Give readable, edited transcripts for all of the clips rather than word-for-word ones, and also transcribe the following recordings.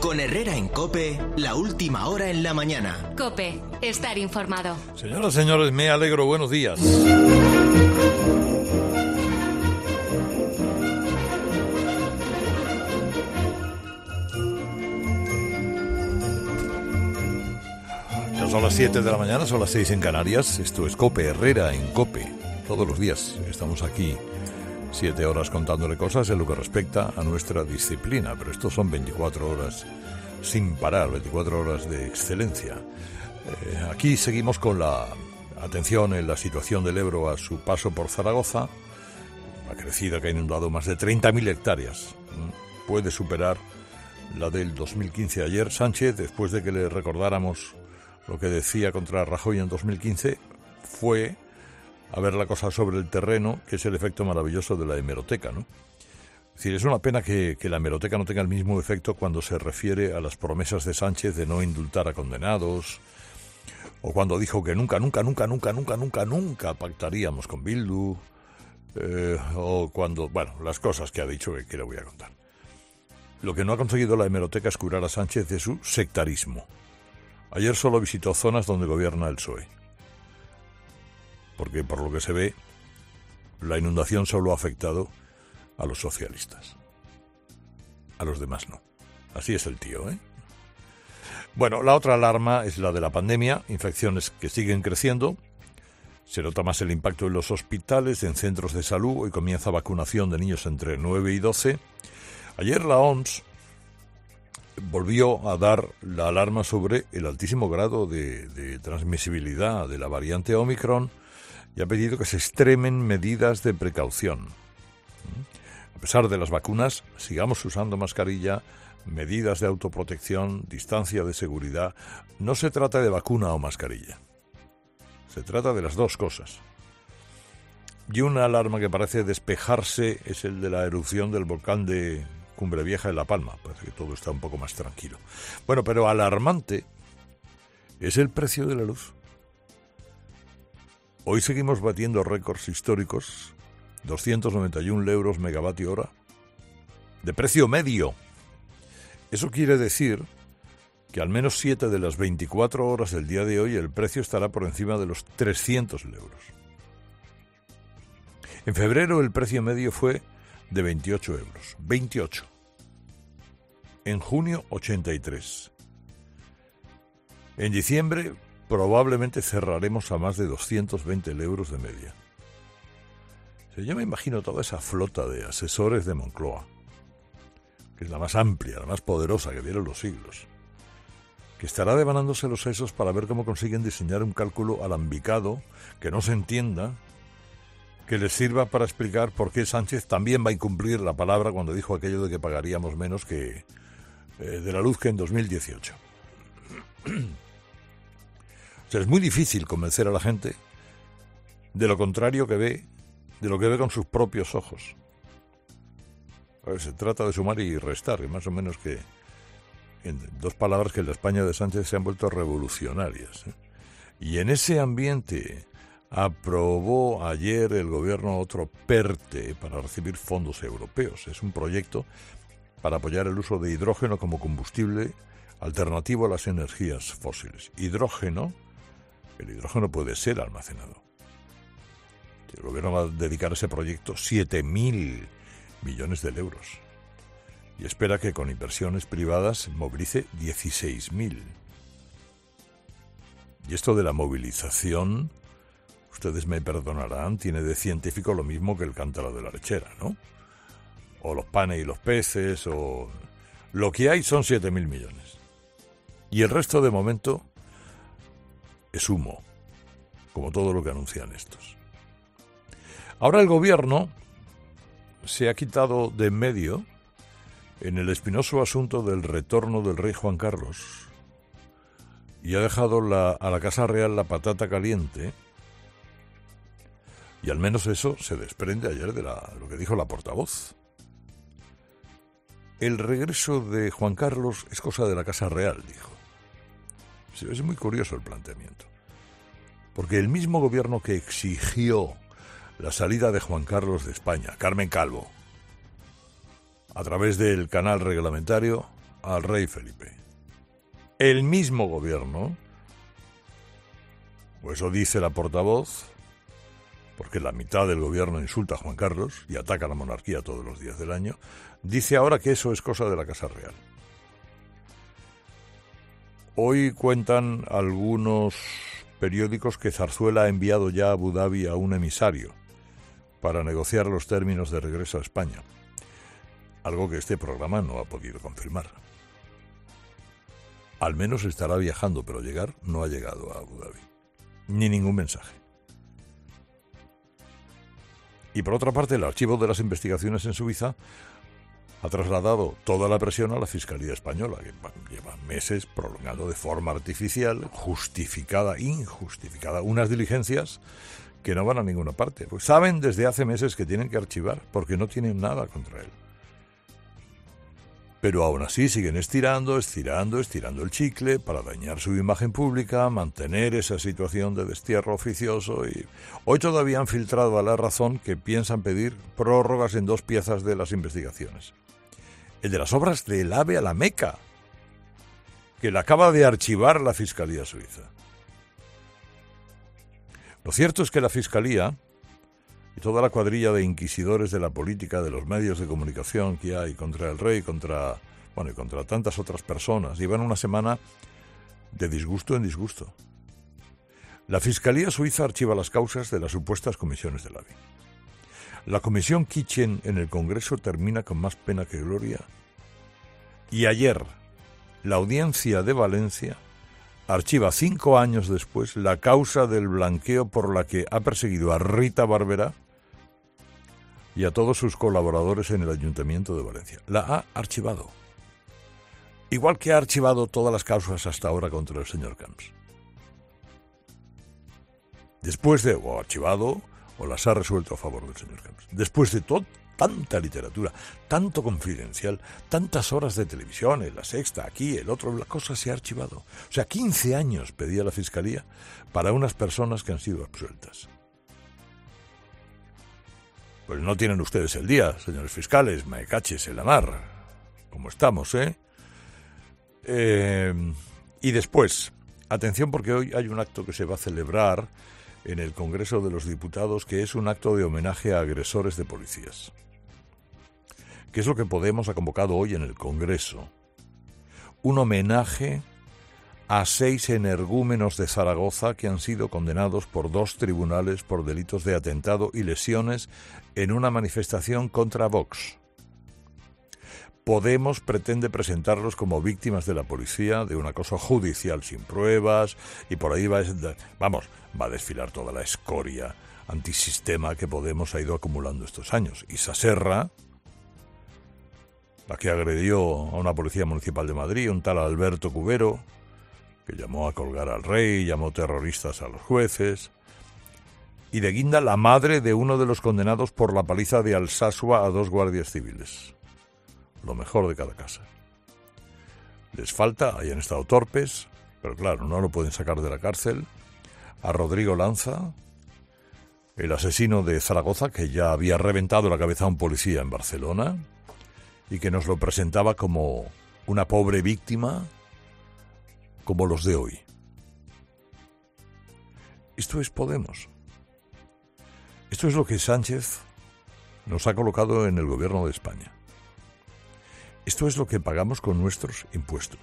Con Herrera en COPE, la última hora en la mañana. COPE, estar informado. Señoras y señores, me alegro. Buenos días. Ya son las 7 de la mañana, son las 6 en Canarias. Esto es COPE, Herrera en COPE. Todos los días estamos aquí 7 horas contándole cosas en lo que respecta a nuestra disciplina, pero estos son 24 horas sin parar, 24 horas de excelencia. Aquí seguimos con la atención en la situación del Ebro a su paso por Zaragoza, la crecida que ha inundado más de 30.000 hectáreas. Puede superar la del 2015. Ayer Sánchez, después de que le recordáramos lo que decía contra Rajoy en 2015, fue a ver la cosa sobre el terreno, que es el efecto maravilloso de la hemeroteca, ¿no? Es decir, es una pena que la hemeroteca no tenga el mismo efecto cuando se refiere a las promesas de Sánchez de no indultar a condenados, o cuando dijo que nunca pactaríamos con Bildu, o cuando, bueno, las cosas que ha dicho que le voy a contar. Lo que no ha conseguido la hemeroteca es curar a Sánchez de su sectarismo. Ayer solo visitó zonas donde gobierna el PSOE. Porque por lo que se ve, la inundación solo ha afectado a los socialistas. A los demás no. Así es el tío, ¿eh? Bueno, la otra alarma es la de la pandemia, infecciones que siguen creciendo. Se nota más el impacto en los hospitales, en centros de salud. Hoy comienza vacunación de niños entre 9 y 12. Ayer la OMS volvió a dar la alarma sobre el altísimo grado de transmisibilidad de la variante Omicron y ha pedido que se extremen medidas de precaución. A pesar de las vacunas, sigamos usando mascarilla, medidas de autoprotección, distancia de seguridad. No se trata de vacuna o mascarilla. Se trata de las dos cosas. Y una alarma que parece despejarse es el de la erupción del volcán de Cumbre Vieja en La Palma. Parece que todo está un poco más tranquilo. Bueno, pero alarmante es el precio de la luz. Hoy seguimos batiendo récords históricos, 291 euros megavatio hora, de precio medio. Eso quiere decir que al menos 7 de las 24 horas del día de hoy el precio estará por encima de los 300 euros. En febrero el precio medio fue de 28 euros, 28. En junio, 83. En diciembre probablemente cerraremos a más de 220 euros de media. Yo me imagino toda esa flota de asesores de Moncloa, que es la más amplia, la más poderosa que vieron los siglos, que estará devanándose los sesos para ver cómo consiguen diseñar un cálculo alambicado, que no se entienda, que les sirva para explicar por qué Sánchez también va a incumplir la palabra cuando dijo aquello de que pagaríamos menos que de la luz que en 2018. O sea, es muy difícil convencer a la gente de lo contrario que ve, de lo que ve con sus propios ojos. A ver, se trata de sumar y restar, y más o menos que en dos palabras que en la España de Sánchez se han vuelto revolucionarias, ¿eh? Y en ese ambiente aprobó ayer el gobierno otro PERTE para recibir fondos europeos. Es un proyecto para apoyar el uso de hidrógeno como combustible alternativo a las energías fósiles. El hidrógeno puede ser almacenado. El gobierno va a dedicar a ese proyecto 7.000 millones de euros y espera que con inversiones privadas movilice 16.000. Y esto de la movilización, ustedes me perdonarán, tiene de científico lo mismo que el cántaro de la lechera, ¿no? O los panes y los peces, o lo que hay son 7.000 millones. Y el resto de momento es humo, como todo lo que anuncian estos. Ahora el gobierno se ha quitado de en medio, en el espinoso asunto del retorno del rey Juan Carlos, y ha dejado a la Casa Real la patata caliente, y al menos eso se desprende ayer de lo que dijo la portavoz. El regreso de Juan Carlos es cosa de la Casa Real, dijo. Es muy curioso el planteamiento, porque el mismo gobierno que exigió la salida de Juan Carlos de España, Carmen Calvo, a través del canal reglamentario, al rey Felipe. El mismo gobierno, o eso dice la portavoz, porque la mitad del gobierno insulta a Juan Carlos y ataca a la monarquía todos los días del año, dice ahora que eso es cosa de la Casa Real. Hoy cuentan algunos periódicos que Zarzuela ha enviado ya a Abu Dhabi a un emisario para negociar los términos de regreso a España, algo que este programa no ha podido confirmar. Al menos estará viajando, pero llegar no ha llegado a Abu Dhabi, ni ningún mensaje. Y por otra parte, el archivo de las investigaciones en Suiza ha trasladado toda la presión a la Fiscalía Española, que lleva meses prolongando de forma artificial, justificada, injustificada, unas diligencias que no van a ninguna parte. Pues saben desde hace meses que tienen que archivar, porque no tienen nada contra él. Pero aún así siguen estirando el chicle para dañar su imagen pública, mantener esa situación de destierro oficioso y hoy todavía han filtrado a La Razón que piensan pedir prórrogas en 2 piezas de las investigaciones. El de las obras del AVE a la Meca, que la acaba de archivar la Fiscalía Suiza. Lo cierto es que la Fiscalía y toda la cuadrilla de inquisidores de la política, de los medios de comunicación que hay contra el rey, y contra tantas otras personas, llevan una semana de disgusto en disgusto. La Fiscalía Suiza archiva las causas de las supuestas comisiones del AVE. La comisión Kitchen en el Congreso termina con más pena que gloria. Y ayer, la audiencia de Valencia archiva 5 años después la causa del blanqueo por la que ha perseguido a Rita Barberá y a todos sus colaboradores en el Ayuntamiento de Valencia. La ha archivado. Igual que ha archivado todas las causas hasta ahora contra el señor Camps. O archivado, o las ha resuelto a favor del señor Camps. Después de tanta literatura, tanto confidencial, tantas horas de televisión, en La Sexta, aquí, el otro, la cosa se ha archivado. O sea, 15 años pedía la Fiscalía para unas personas que han sido absueltas. Pues no tienen ustedes el día, señores fiscales, me caches en la mar. Como estamos, Y después, atención porque hoy hay un acto que se va a celebrar en el Congreso de los Diputados que es un acto de homenaje a agresores de policías. ¿Qué es lo que Podemos ha convocado hoy en el Congreso? Un homenaje a 6 energúmenos de Zaragoza que han sido condenados por 2 tribunales por delitos de atentado y lesiones en una manifestación contra Vox. Podemos pretende presentarlos como víctimas de la policía, de un acoso judicial sin pruebas, y por ahí va a desfilar toda la escoria antisistema que Podemos ha ido acumulando estos años. Isa Serra, la que agredió a una policía municipal de Madrid, un tal Alberto Cubero, que llamó a colgar al rey, llamó terroristas a los jueces, y de guinda la madre de uno de los condenados por la paliza de Alsasua a 2 guardias civiles. Lo mejor de cada casa. Les falta, hayan estado torpes, pero claro, no lo pueden sacar de la cárcel, a Rodrigo Lanza, el asesino de Zaragoza, que ya había reventado la cabeza a un policía en Barcelona, y que nos lo presentaba como una pobre víctima, como los de hoy. Esto es Podemos. Esto es lo que Sánchez nos ha colocado en el gobierno de España. Esto es lo que pagamos con nuestros impuestos.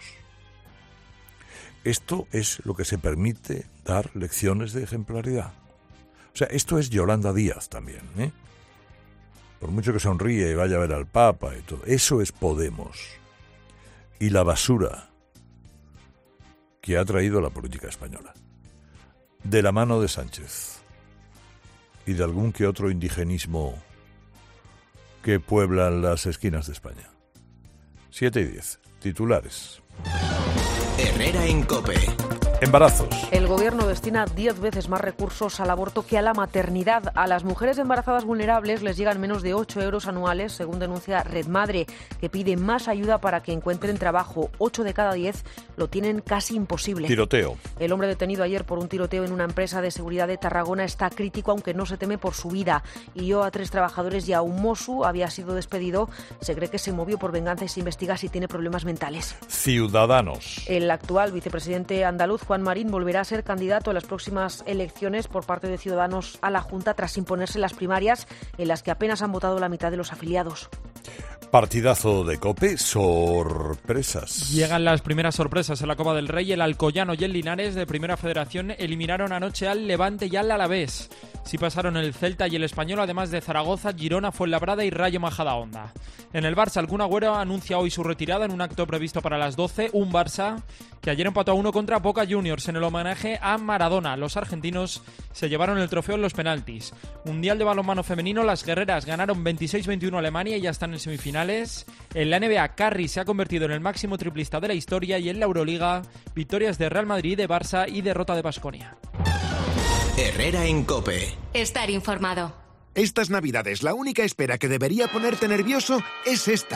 Esto es lo que se permite dar lecciones de ejemplaridad. O sea, esto es Yolanda Díaz también, Por mucho que sonríe y vaya a ver al Papa y todo. Eso es Podemos. Y la basura que ha traído la política española. De la mano de Sánchez. Y de algún que otro indigenismo que pueblan las esquinas de España. 7:10. Titulares. Herrera en COPE. Embarazos. El Gobierno destina 10 veces más recursos al aborto que a la maternidad. A las mujeres embarazadas vulnerables les llegan menos de 8 euros anuales, según denuncia Red Madre, que pide más ayuda para que encuentren trabajo. 8 de cada 10 lo tienen casi imposible. Tiroteo. El hombre detenido ayer por un tiroteo en una empresa de seguridad de Tarragona está crítico, aunque no se teme por su vida. Hirió a 3 trabajadores y a un mosu había sido despedido. Se cree que se movió por venganza y se investiga si tiene problemas mentales. Ciudadanos. El actual vicepresidente andaluz, Juan Marín, volverá a ser candidato en las próximas elecciones por parte de Ciudadanos a la Junta tras imponerse las primarias en las que apenas han votado la mitad de los afiliados. Partidazo de COPE, sorpresas. Llegan las primeras sorpresas en la Copa del Rey. El Alcoyano y el Linares de Primera Federación eliminaron anoche al Levante y al Alavés. Sí pasaron el Celta y el Español, además de Zaragoza, Girona, Fuenlabrada y Rayo Majadahonda. En el Barça, el Kun Agüero anuncia hoy su retirada en un acto previsto para las 12. Un Barça que ayer empató a 1 contra Boca Juniors en el homenaje a Maradona. Los argentinos se llevaron el trofeo en los penaltis. Mundial de balonmano femenino, las guerreras ganaron 26-21 a Alemania y ya están en semifinales. En la NBA, Curry se ha convertido en el máximo triplista de la historia y en la Euroliga, victorias de Real Madrid, de Barça y derrota de Baskonia. Herrera en COPE. Estar informado. Estas Navidades, la única espera que debería ponerte nervioso es esta.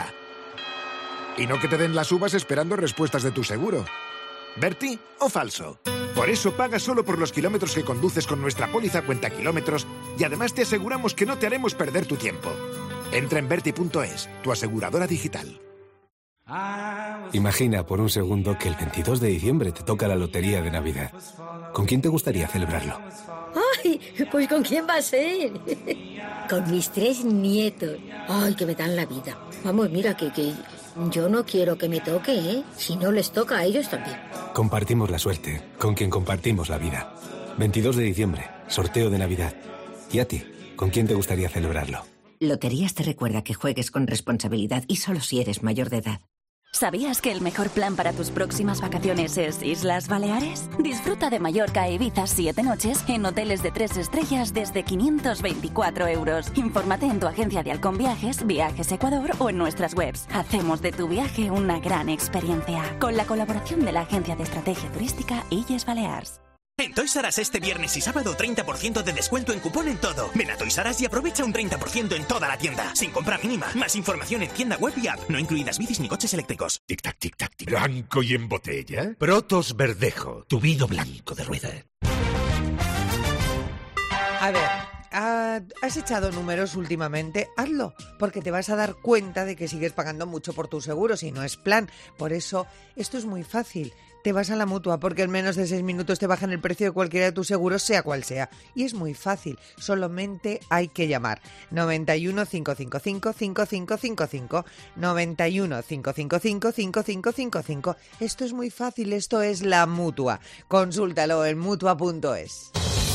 Y no que te den las uvas esperando respuestas de tu seguro. ¿Verti o falso? Por eso paga solo por los kilómetros que conduces con nuestra póliza cuenta kilómetros y además te aseguramos que no te haremos perder tu tiempo. Entra en Verti.es, tu aseguradora digital. Imagina por un segundo que el 22 de diciembre te toca la lotería de Navidad. ¿Con quién te gustaría celebrarlo? ¡Ay! Pues ¿con quién va a ser? Con mis 3 nietos. ¡Ay, que me dan la vida! Vamos, mira, que yo no quiero que me toque, ¿eh? Si no les toca a ellos también. Compartimos la suerte, con quien compartimos la vida. 22 de diciembre, sorteo de Navidad. ¿Y a ti? ¿Con quién te gustaría celebrarlo? Loterías te recuerda que juegues con responsabilidad y solo si eres mayor de edad. ¿Sabías que el mejor plan para tus próximas vacaciones es Islas Baleares? Disfruta de Mallorca e Ibiza 7 noches en hoteles de 3 estrellas desde 524 euros. Infórmate en tu agencia de Halcón Viajes, Viajes Ecuador o en nuestras webs. Hacemos de tu viaje una gran experiencia. Con la colaboración de la agencia de estrategia turística Illes Balears. En Toys R Us este viernes y sábado 30% de descuento en cupón en todo. Ven a Toys R Us y aprovecha un 30% en toda la tienda. Sin compra mínima. Más información en tienda web y app. No incluidas bicis ni coches eléctricos. Tic-tac, tic-tac, tic. ¿Blanco y en botella? Protos Verdejo. Tu vino blanco de rueda. A ver, ¿has echado números últimamente? Hazlo, porque te vas a dar cuenta de que sigues pagando mucho por tu seguro si no es plan. Por eso, esto es muy fácil. Te vas a la Mutua porque en menos de 6 minutos te bajan el precio de cualquiera de tus seguros, sea cual sea. Y es muy fácil, solamente hay que llamar. 91 555 5555. 91 555 5555. Esto es muy fácil, esto es la Mutua. Consúltalo en Mutua.es.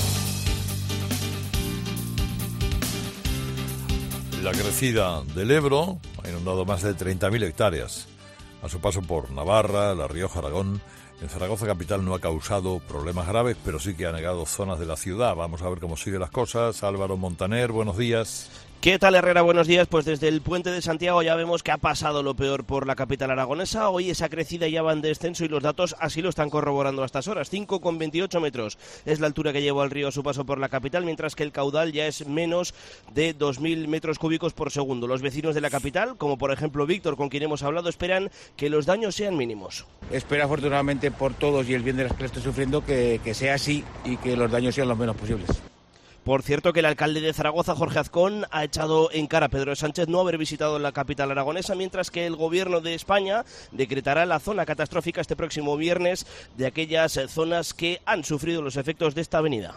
La crecida del Ebro ha inundado más de 30.000 hectáreas. A su paso por Navarra, La Rioja, Aragón, en Zaragoza capital no ha causado problemas graves, pero sí que ha negado zonas de la ciudad. Vamos a ver cómo siguen las cosas. Álvaro Montaner, buenos días. ¿Qué tal, Herrera? Buenos días. Pues desde el puente de Santiago ya vemos que ha pasado lo peor por la capital aragonesa. Hoy esa crecida ya va en descenso y los datos así lo están corroborando a estas horas. 5,28 metros es la altura que lleva el río a su paso por la capital, mientras que el caudal ya es menos de 2.000 metros cúbicos por segundo. Los vecinos de la capital, como por ejemplo Víctor, con quien hemos hablado, esperan que los daños sean mínimos. Espero afortunadamente por todos y el bien de las que le estoy sufriendo que sea así y que los daños sean los menos posibles. Por cierto, que el alcalde de Zaragoza, Jorge Azcón, ha echado en cara a Pedro Sánchez no haber visitado la capital aragonesa, mientras que el gobierno de España decretará la zona catastrófica este próximo viernes de aquellas zonas que han sufrido los efectos de esta avenida.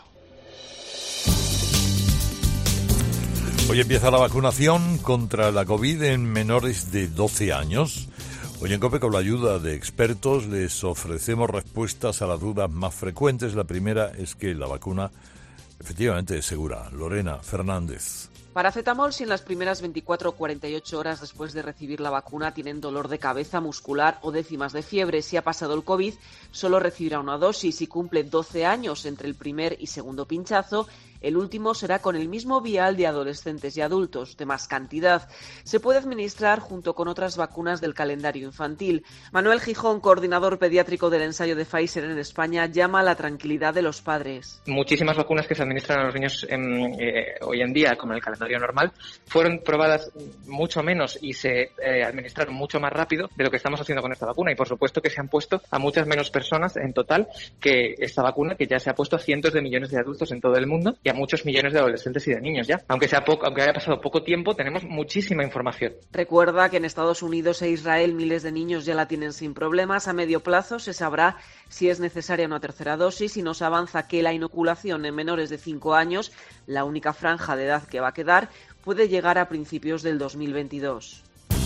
Hoy empieza la vacunación contra la COVID en menores de 12 años. Hoy en COPE, con la ayuda de expertos, les ofrecemos respuestas a las dudas más frecuentes. La primera es que la vacuna efectivamente es segura. Lorena Fernández. Paracetamol si en las primeras 24 o 48 horas después de recibir la vacuna tienen dolor de cabeza, muscular o décimas de fiebre. Si ha pasado el COVID, solo recibirá una dosis. Si cumple 12 años entre el primer y segundo pinchazo, El último será con el mismo vial de adolescentes y adultos, de más cantidad. Se puede administrar junto con otras vacunas del calendario infantil. Manuel Gijón, coordinador pediátrico del ensayo de Pfizer en España, llama a la tranquilidad de los padres. Muchísimas vacunas que se administran a los niños hoy en día, como en el calendario normal, fueron probadas mucho menos y se administraron mucho más rápido de lo que estamos haciendo con esta vacuna. Y por supuesto que se han puesto a muchas menos personas en total que esta vacuna, que ya se ha puesto a cientos de millones de adultos en todo el mundo y a muchos millones de adolescentes y de niños ya. Aunque haya pasado poco tiempo, tenemos muchísima información. Recuerda que en Estados Unidos e Israel miles de niños ya la tienen sin problemas. A medio plazo se sabrá si es necesaria una tercera dosis y nos avanza que la inoculación en menores de 5 años, la única franja de edad que va a quedar, puede llegar a principios del 2022.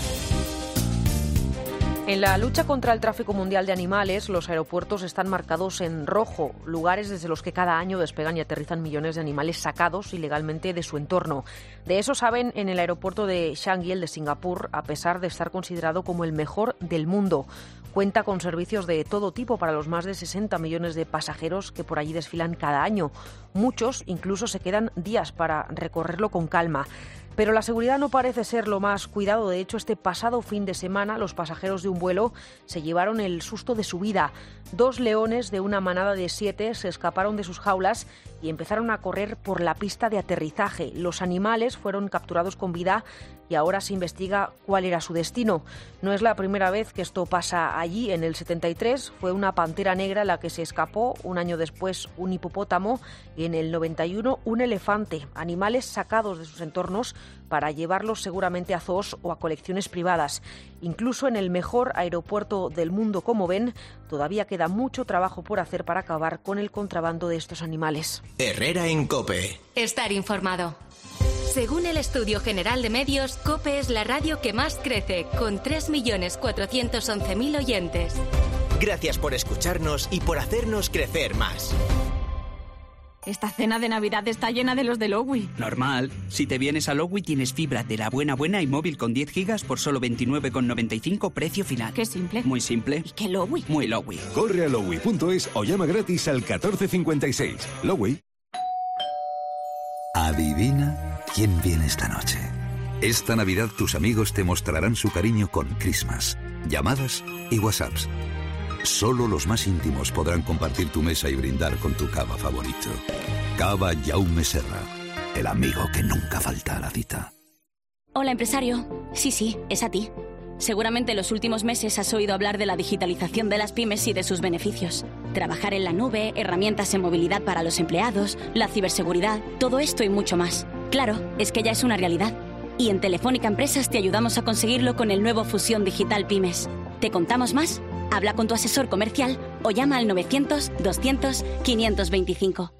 En la lucha contra el tráfico mundial de animales, los aeropuertos están marcados en rojo, lugares desde los que cada año despegan y aterrizan millones de animales sacados ilegalmente de su entorno. De eso saben en el aeropuerto de Changi, el de Singapur, a pesar de estar considerado como el mejor del mundo. Cuenta con servicios de todo tipo para los más de 60 millones de pasajeros que por allí desfilan cada año. Muchos incluso se quedan días para recorrerlo con calma. Pero la seguridad no parece ser lo más cuidado. De hecho, este pasado fin de semana los pasajeros de un vuelo se llevaron el susto de su vida. 2 leones de una manada de 7 se escaparon de sus jaulas y empezaron a correr por la pista de aterrizaje. Los animales fueron capturados con vida y ahora se investiga cuál era su destino. No es la primera vez que esto pasa allí. En el 73 fue una pantera negra la que se escapó, un año después un hipopótamo y en el 91 un elefante. Animales sacados de sus entornos para llevarlos seguramente a zoos o a colecciones privadas. Incluso en el mejor aeropuerto del mundo, como ven, todavía queda mucho trabajo por hacer para acabar con el contrabando de estos animales. Herrera en COPE. Estar informado. Según el Estudio General de Medios, COPE es la radio que más crece, con 3.411.000 oyentes. Gracias por escucharnos y por hacernos crecer más. Esta cena de Navidad está llena de los de Lowy. Normal. Si te vienes a Lowy tienes fibra de la buena y móvil con 10 gigas por solo 29,95 precio final. Qué simple. Muy simple. ¿Y qué Lowy? Muy Lowy. Corre a lowy.es o llama gratis al 1456. Lowy. Adivina quién viene esta noche. Esta Navidad tus amigos te mostrarán su cariño con Christmas, llamadas y WhatsApps. Solo los más íntimos podrán compartir tu mesa y brindar con tu cava favorito. Cava Jaume Serra, el amigo que nunca falta a la cita. Hola, empresario. Sí, es a ti. Seguramente en los últimos meses has oído hablar de la digitalización de las pymes y de sus beneficios. Trabajar en la nube, herramientas en movilidad para los empleados, la ciberseguridad, todo esto y mucho más. Claro, es que ya es una realidad. Y en Telefónica Empresas te ayudamos a conseguirlo con el nuevo Fusión Digital Pymes. ¿Te contamos más? Habla con tu asesor comercial o llama al 900-200-525.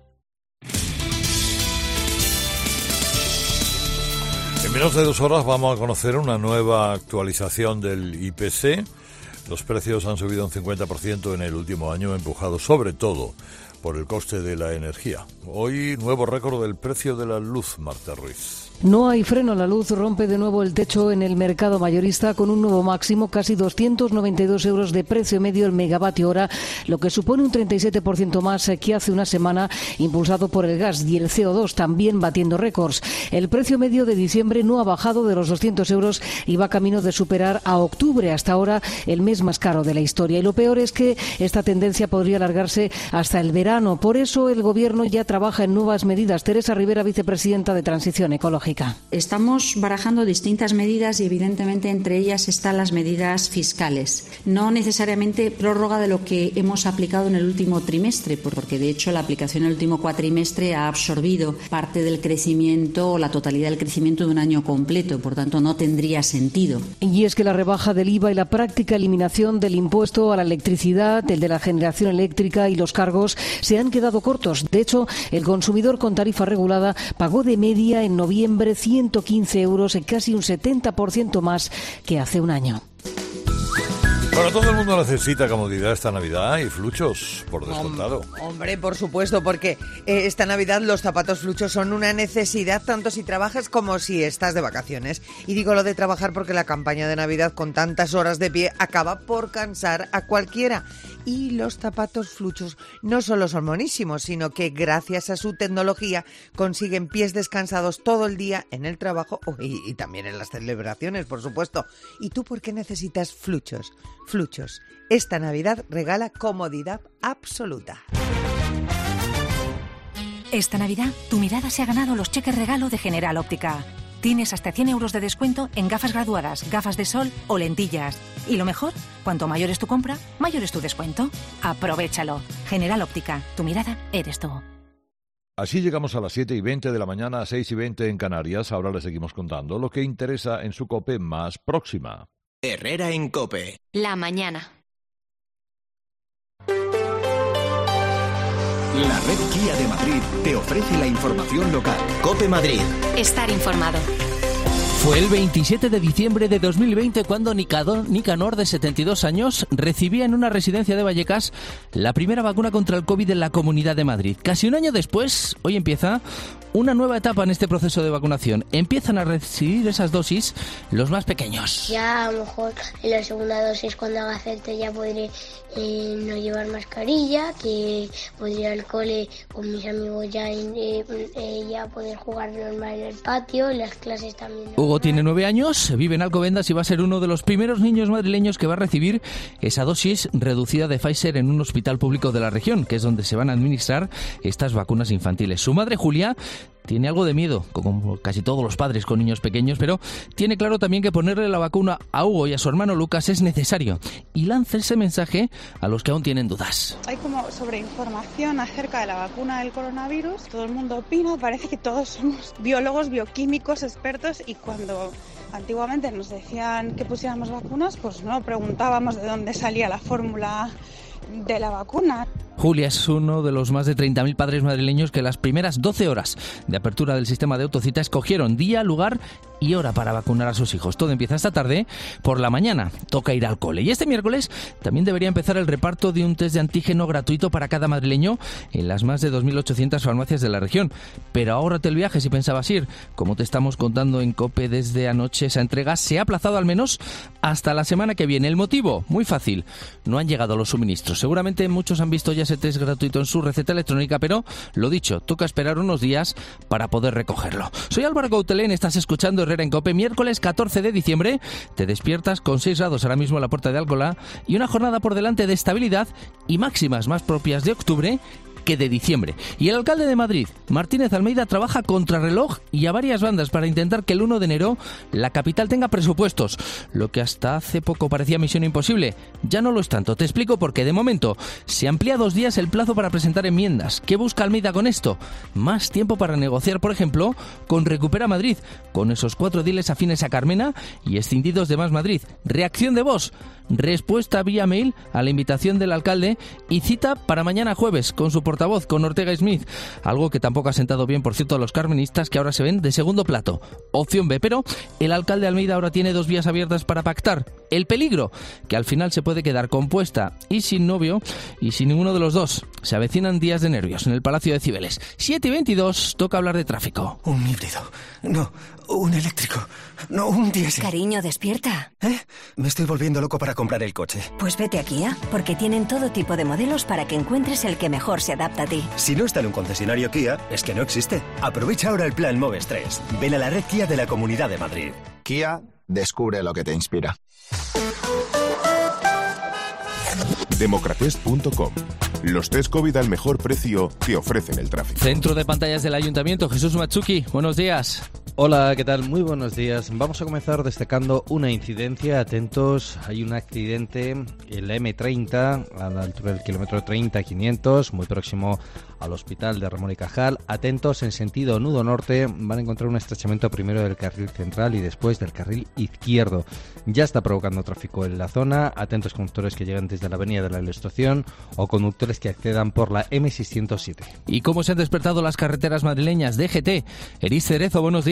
En menos de 2 horas vamos a conocer una nueva actualización del IPC. Los precios han subido un 50% en el último año, empujados sobre todo por el coste de la energía. Hoy, nuevo récord del precio de la luz, Marta Ruiz. No hay freno. La luz rompe de nuevo el techo en el mercado mayorista con un nuevo máximo, casi 292 euros de precio medio el megavatio hora, lo que supone un 37% más que hace una semana, impulsado por el gas y el CO2 también batiendo récords. El precio medio de diciembre no ha bajado de los 200 euros y va camino de superar a octubre, hasta ahora el mes más caro de la historia. Y lo peor es que esta tendencia podría alargarse hasta el verano. Por eso el Gobierno ya trabaja en nuevas medidas. Teresa Rivera, vicepresidenta de Transición Ecológica. Estamos barajando distintas medidas y evidentemente entre ellas están las medidas fiscales. No necesariamente prórroga de lo que hemos aplicado en el último trimestre, porque de hecho la aplicación en el último cuatrimestre ha absorbido parte del crecimiento o la totalidad del crecimiento de un año completo, por tanto no tendría sentido. Y es que la rebaja del IVA y la práctica eliminación del impuesto a la electricidad, el de la generación eléctrica y los cargos se han quedado cortos. De hecho, el consumidor con tarifa regulada pagó de media en noviembre 115 euros, casi un 70% más que hace un año. Bueno, todo el mundo necesita comodidad esta Navidad y fluchos, por descontado. Hombre, por supuesto, porque esta Navidad los zapatos fluchos son una necesidad tanto si trabajas como si estás de vacaciones. Y digo lo de trabajar porque la campaña de Navidad con tantas horas de pie acaba por cansar a cualquiera. Y los zapatos fluchos no solo son monísimos, sino que gracias a su tecnología consiguen pies descansados todo el día en el trabajo y también en las celebraciones, por supuesto. ¿Y tú por qué necesitas fluchos? Fluchos. Esta Navidad regala comodidad absoluta. Esta Navidad, tu mirada se ha ganado los cheques regalo de General Óptica. Tienes hasta 100 euros de descuento en gafas graduadas, gafas de sol o lentillas. Y lo mejor, cuanto mayor es tu compra, mayor es tu descuento. Aprovéchalo. General Óptica, tu mirada eres tú. Así llegamos a las 7:20 de la mañana, 6:20 en Canarias. Ahora les seguimos contando lo que interesa en su COPE más próxima. Herrera en COPE. La mañana. La red Kia de Madrid te ofrece la información local. COPE Madrid. Estar informado. Fue el 27 de diciembre de 2020 cuando Nicanor, de 72 años, recibía en una residencia de Vallecas la primera vacuna contra el COVID en la Comunidad de Madrid. Casi un año después, hoy empieza una nueva etapa en este proceso de vacunación. Empiezan a recibir esas dosis los más pequeños. Ya a lo mejor en la segunda dosis, cuando haga falta, ya podré no llevar mascarilla, que podré ir al cole con mis amigos ya poder jugar normal en el patio, en las clases también. Hugo tiene 9 años, vive en Alcobendas y va a ser uno de los primeros niños madrileños que va a recibir esa dosis reducida de Pfizer en un hospital público de la región, que es donde se van a administrar estas vacunas infantiles. Su madre, Julia, tiene algo de miedo, como casi todos los padres con niños pequeños, pero tiene claro también que ponerle la vacuna a Hugo y a su hermano Lucas es necesario. Y lanza ese mensaje a los que aún tienen dudas. Hay como sobreinformación acerca de la vacuna del coronavirus. Todo el mundo opina, parece que todos somos biólogos, bioquímicos, expertos, y cuando antiguamente nos decían que pusiéramos vacunas, pues no preguntábamos de dónde salía la fórmula de la vacuna. Julia es uno de los más de 30.000 padres madrileños que las primeras 12 horas de apertura del sistema de autocita escogieron día, lugar y hora para vacunar a sus hijos. Todo empieza esta tarde. Por la mañana toca ir al cole. Y este miércoles también debería empezar el reparto de un test de antígeno gratuito para cada madrileño en las más de 2.800 farmacias de la región. Pero ahórrate el viaje si pensabas ir. Como te estamos contando en COPE desde anoche, esa entrega se ha aplazado al menos hasta la semana que viene. El motivo, muy fácil, no han llegado los suministros. Seguramente muchos han visto ya ese test gratuito en su receta electrónica, pero lo dicho, toca esperar unos días para poder recogerlo. Soy Álvaro Coutelén, estás escuchando Herrera en COPE. Miércoles 14 de diciembre, te despiertas con 6 grados ahora mismo en la Puerta de Alcalá y una jornada por delante de estabilidad y máximas más propias de octubre que de diciembre. Y el alcalde de Madrid, Martínez Almeida, trabaja contrarreloj y a varias bandas para intentar que el 1 de enero la capital tenga presupuestos, lo que hasta hace poco parecía misión imposible. Ya no lo es tanto. Te explico por qué. De momento, se amplía 2 días el plazo para presentar enmiendas. ¿Qué busca Almeida con esto? Más tiempo para negociar, por ejemplo, con Recupera Madrid, con esos 4 diles afines a Carmena y escindidos de Más Madrid. Reacción de Vox. Respuesta vía mail a la invitación del alcalde y cita para mañana jueves con su portavoz, con Ortega Smith. Algo que tampoco ha sentado bien, por cierto, a los carmenistas, que ahora se ven de segundo plato. Opción B, pero el alcalde Almeida ahora tiene 2 vías abiertas para pactar. El peligro, que al final se puede quedar compuesta y sin novio y sin ninguno de los dos. Se avecinan días de nervios en el Palacio de Cibeles. 7:22, toca hablar de tráfico. Un híbrido. No, un eléctrico. No, un diésel. Cariño, despierta. Me estoy volviendo loco para comprar el coche. Pues vete a Kia, porque tienen todo tipo de modelos para que encuentres el que mejor se adapta a ti. Si no está en un concesionario Kia, es que no existe. Aprovecha ahora el plan Moves 3. Ven a la red Kia de la Comunidad de Madrid. Kia, descubre lo que te inspira. Democratest.com. Los test COVID al mejor precio que ofrecen el tráfico. Centro de pantallas del Ayuntamiento, Jesús Machuki, buenos días. Hola, ¿qué tal? Muy buenos días. Vamos a comenzar destacando una incidencia. Atentos, hay un accidente en la M30, a la altura del kilómetro 30-500, muy próximo al hospital de Ramón y Cajal. Atentos, en sentido nudo norte, van a encontrar un estrechamiento primero del carril central y después del carril izquierdo. Ya está provocando tráfico en la zona. Atentos conductores que llegan desde la avenida de la Ilustración o conductores que accedan por la M607. ¿Y cómo se han despertado las carreteras madrileñas? DGT, Eris Cerezo, buenos días.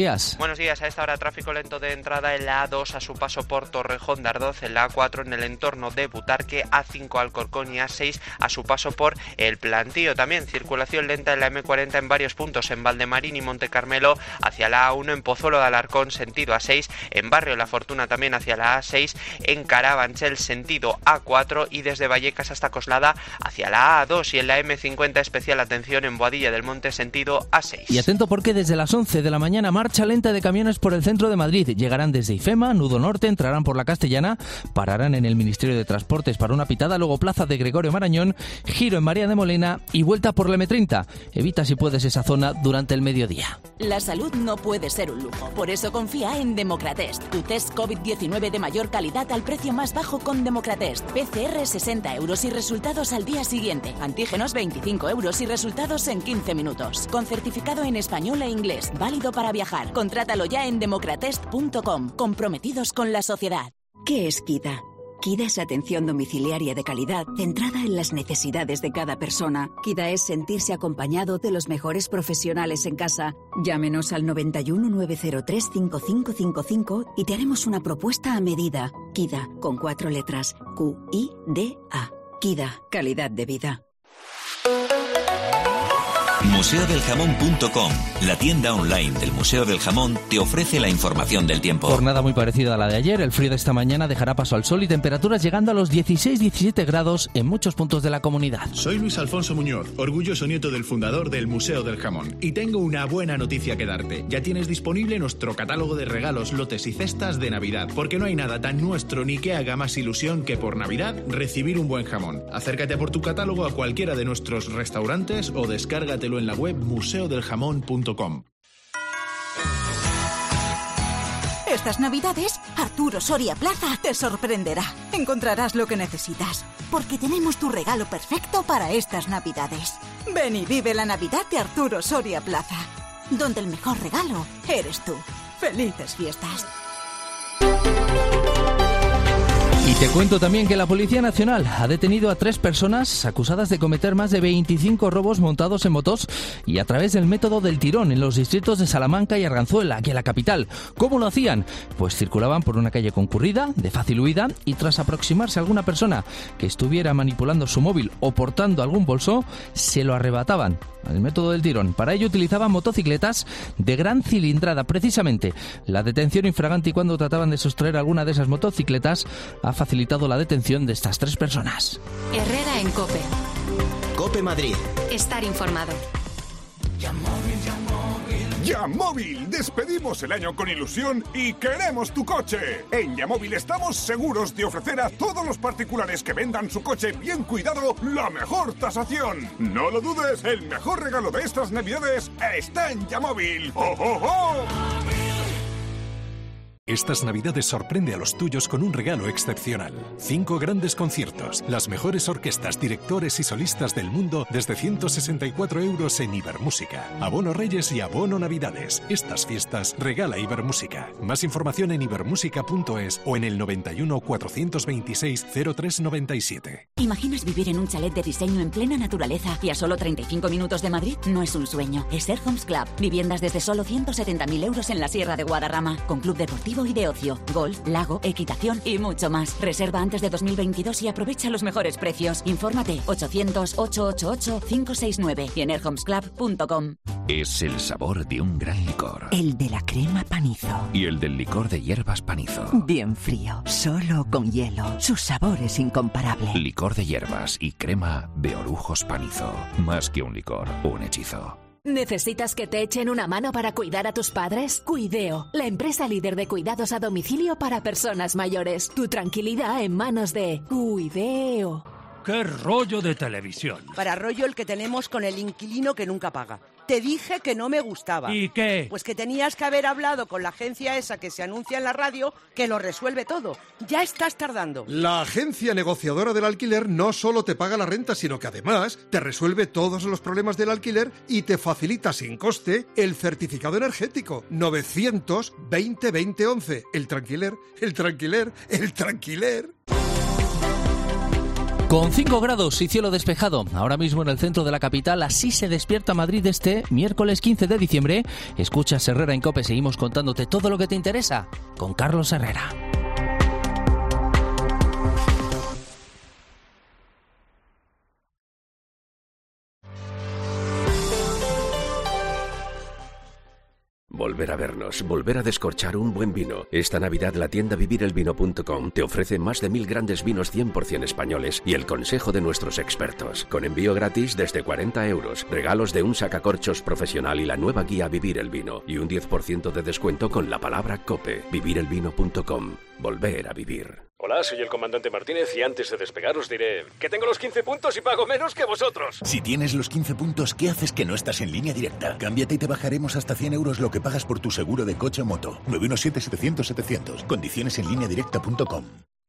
días. Buenos días. A esta hora tráfico lento de entrada en la A2 a su paso por Torrejón de Ardoz, en la A4 en el entorno de Butarque, A5 Alcorcón y A6 a su paso por El Plantío. También circulación lenta en la M40 en varios puntos en Valdemarín y Monte Carmelo, hacia la A1 en Pozuelo de Alarcón sentido A6, en Barrio La Fortuna también hacia la A6, en Carabanchel sentido A4 y desde Vallecas hasta Coslada hacia la A2, y en la M50 especial atención en Boadilla del Monte sentido A6. Y atento porque desde las 11 de la mañana marcha lenta de camiones por el centro de Madrid. Llegarán desde IFEMA, Nudo Norte, entrarán por la Castellana, pararán en el Ministerio de Transportes para una pitada, luego Plaza de Gregorio Marañón, giro en María de Molina y vuelta por la M30. Evita si puedes esa zona durante el mediodía. La salud no puede ser un lujo, por eso confía en Democratest, tu test COVID-19 de mayor calidad al precio más bajo con Democratest. PCR 60 euros y resultados al día siguiente. Antígenos 25 euros y resultados en 15 minutos. Con certificado en español e inglés, válido para viajar. Contrátalo ya en democratest.com. Comprometidos con la sociedad. ¿Qué es KIDA? KIDA es atención domiciliaria de calidad, centrada en las necesidades de cada persona. KIDA es sentirse acompañado de los mejores profesionales en casa. Llámenos al 91 903 5555 y te haremos una propuesta a medida. KIDA, con 4 letras. QIDA. KIDA, calidad de vida. Museodeljamón.com, la tienda online del Museo del Jamón, te ofrece la información del tiempo. Jornada muy parecida a la de ayer. El frío de esta mañana dejará paso al sol y temperaturas llegando a los 16-17 grados en muchos puntos de la comunidad. Soy Luis Alfonso Muñoz, orgulloso nieto del fundador del Museo del Jamón. Y tengo una buena noticia que darte. Ya tienes disponible nuestro catálogo de regalos, lotes y cestas de Navidad. Porque no hay nada tan nuestro ni que haga más ilusión que por Navidad recibir un buen jamón. Acércate por tu catálogo a cualquiera de nuestros restaurantes o descárgatelo en la web museodeljamón.com. Estas Navidades, Arturo Soria Plaza te sorprenderá. Encontrarás lo que necesitas, porque tenemos tu regalo perfecto para estas Navidades. Ven y vive la Navidad de Arturo Soria Plaza, donde el mejor regalo eres tú. ¡Felices fiestas! Y te cuento también que la Policía Nacional ha detenido a 3 personas acusadas de cometer más de 25 robos montados en motos y a través del método del tirón en los distritos de Salamanca y Arganzuela, aquí en la capital. ¿Cómo lo hacían? Pues circulaban por una calle concurrida, de fácil huida, y tras aproximarse a alguna persona que estuviera manipulando su móvil o portando algún bolso, se lo arrebataban. El método del tirón. Para ello utilizaban motocicletas de gran cilindrada. Precisamente, la detención infraganti cuando trataban de sustraer alguna de esas motocicletas ha facilitado la detención de estas 3 personas. Herrera en COPE. COPE Madrid. Estar informado. Yamóvil, despedimos el año con ilusión y queremos tu coche. En Yamóvil estamos seguros de ofrecer a todos los particulares que vendan su coche bien cuidado la mejor tasación. No lo dudes, el mejor regalo de estas Navidades está en Yamóvil. ¡Oh, oh, oh! Estas Navidades sorprende a los tuyos con un regalo excepcional. 5 grandes conciertos, las mejores orquestas, directores y solistas del mundo desde 164 euros en Ibermúsica. Abono Reyes y abono Navidades. Estas fiestas regala Ibermúsica. Más información en ibermúsica.es o en el 91 426 0397. ¿Imaginas vivir en un chalet de diseño en plena naturaleza y a solo 35 minutos de Madrid? No es un sueño, es Air Homes Club. Viviendas desde solo 170.000 euros en la Sierra de Guadarrama, con club deportivo y de ocio, golf, lago, equitación y mucho más. Reserva antes de 2022 y aprovecha los mejores precios. Infórmate 800-888-569 y en airhomesclub.com. Es el sabor de un gran licor. El de la crema Panizo. Y el del licor de hierbas Panizo. Bien frío, solo con hielo. Su sabor es incomparable. Licor de hierbas y crema de Orujos Panizo. Más que un licor, un hechizo. ¿Necesitas que te echen una mano para cuidar a tus padres? Cuideo, la empresa líder de cuidados a domicilio para personas mayores. Tu tranquilidad en manos de Cuideo. ¡Qué rollo de televisión! Para rollo el que tenemos con el inquilino que nunca paga. Te dije que no me gustaba. ¿Y qué? Pues que tenías que haber hablado con la agencia esa que se anuncia en la radio, que lo resuelve todo. Ya estás tardando. La agencia negociadora del alquiler no solo te paga la renta, sino que además te resuelve todos los problemas del alquiler y te facilita sin coste el certificado energético. 920 2011. El tranquiler, el tranquiler, el tranquiler. Con 5 grados y cielo despejado, ahora mismo en el centro de la capital, así se despierta Madrid este miércoles 15 de diciembre. Escuchas Herrera en COPE, seguimos contándote todo lo que te interesa con Carlos Herrera. Volver a vernos, volver a descorchar un buen vino. Esta Navidad la tienda vivirelvino.com te ofrece más de 1000 grandes vinos 100% españoles y el consejo de nuestros expertos. Con envío gratis desde 40 euros, regalos de un sacacorchos profesional y la nueva guía Vivir el Vino. Y un 10% de descuento con la palabra COPE. Vivirelvino.com. Volver a vivir. Hola, soy el comandante Martínez y antes de despegar os diré que tengo los 15 puntos y pago menos que vosotros. Si tienes los 15 puntos, ¿qué haces que no estás en Línea Directa? Cámbiate y te bajaremos hasta 100 euros lo que pagas por tu seguro de coche o moto. 917-700-700. Condiciones en lineadirecta.com.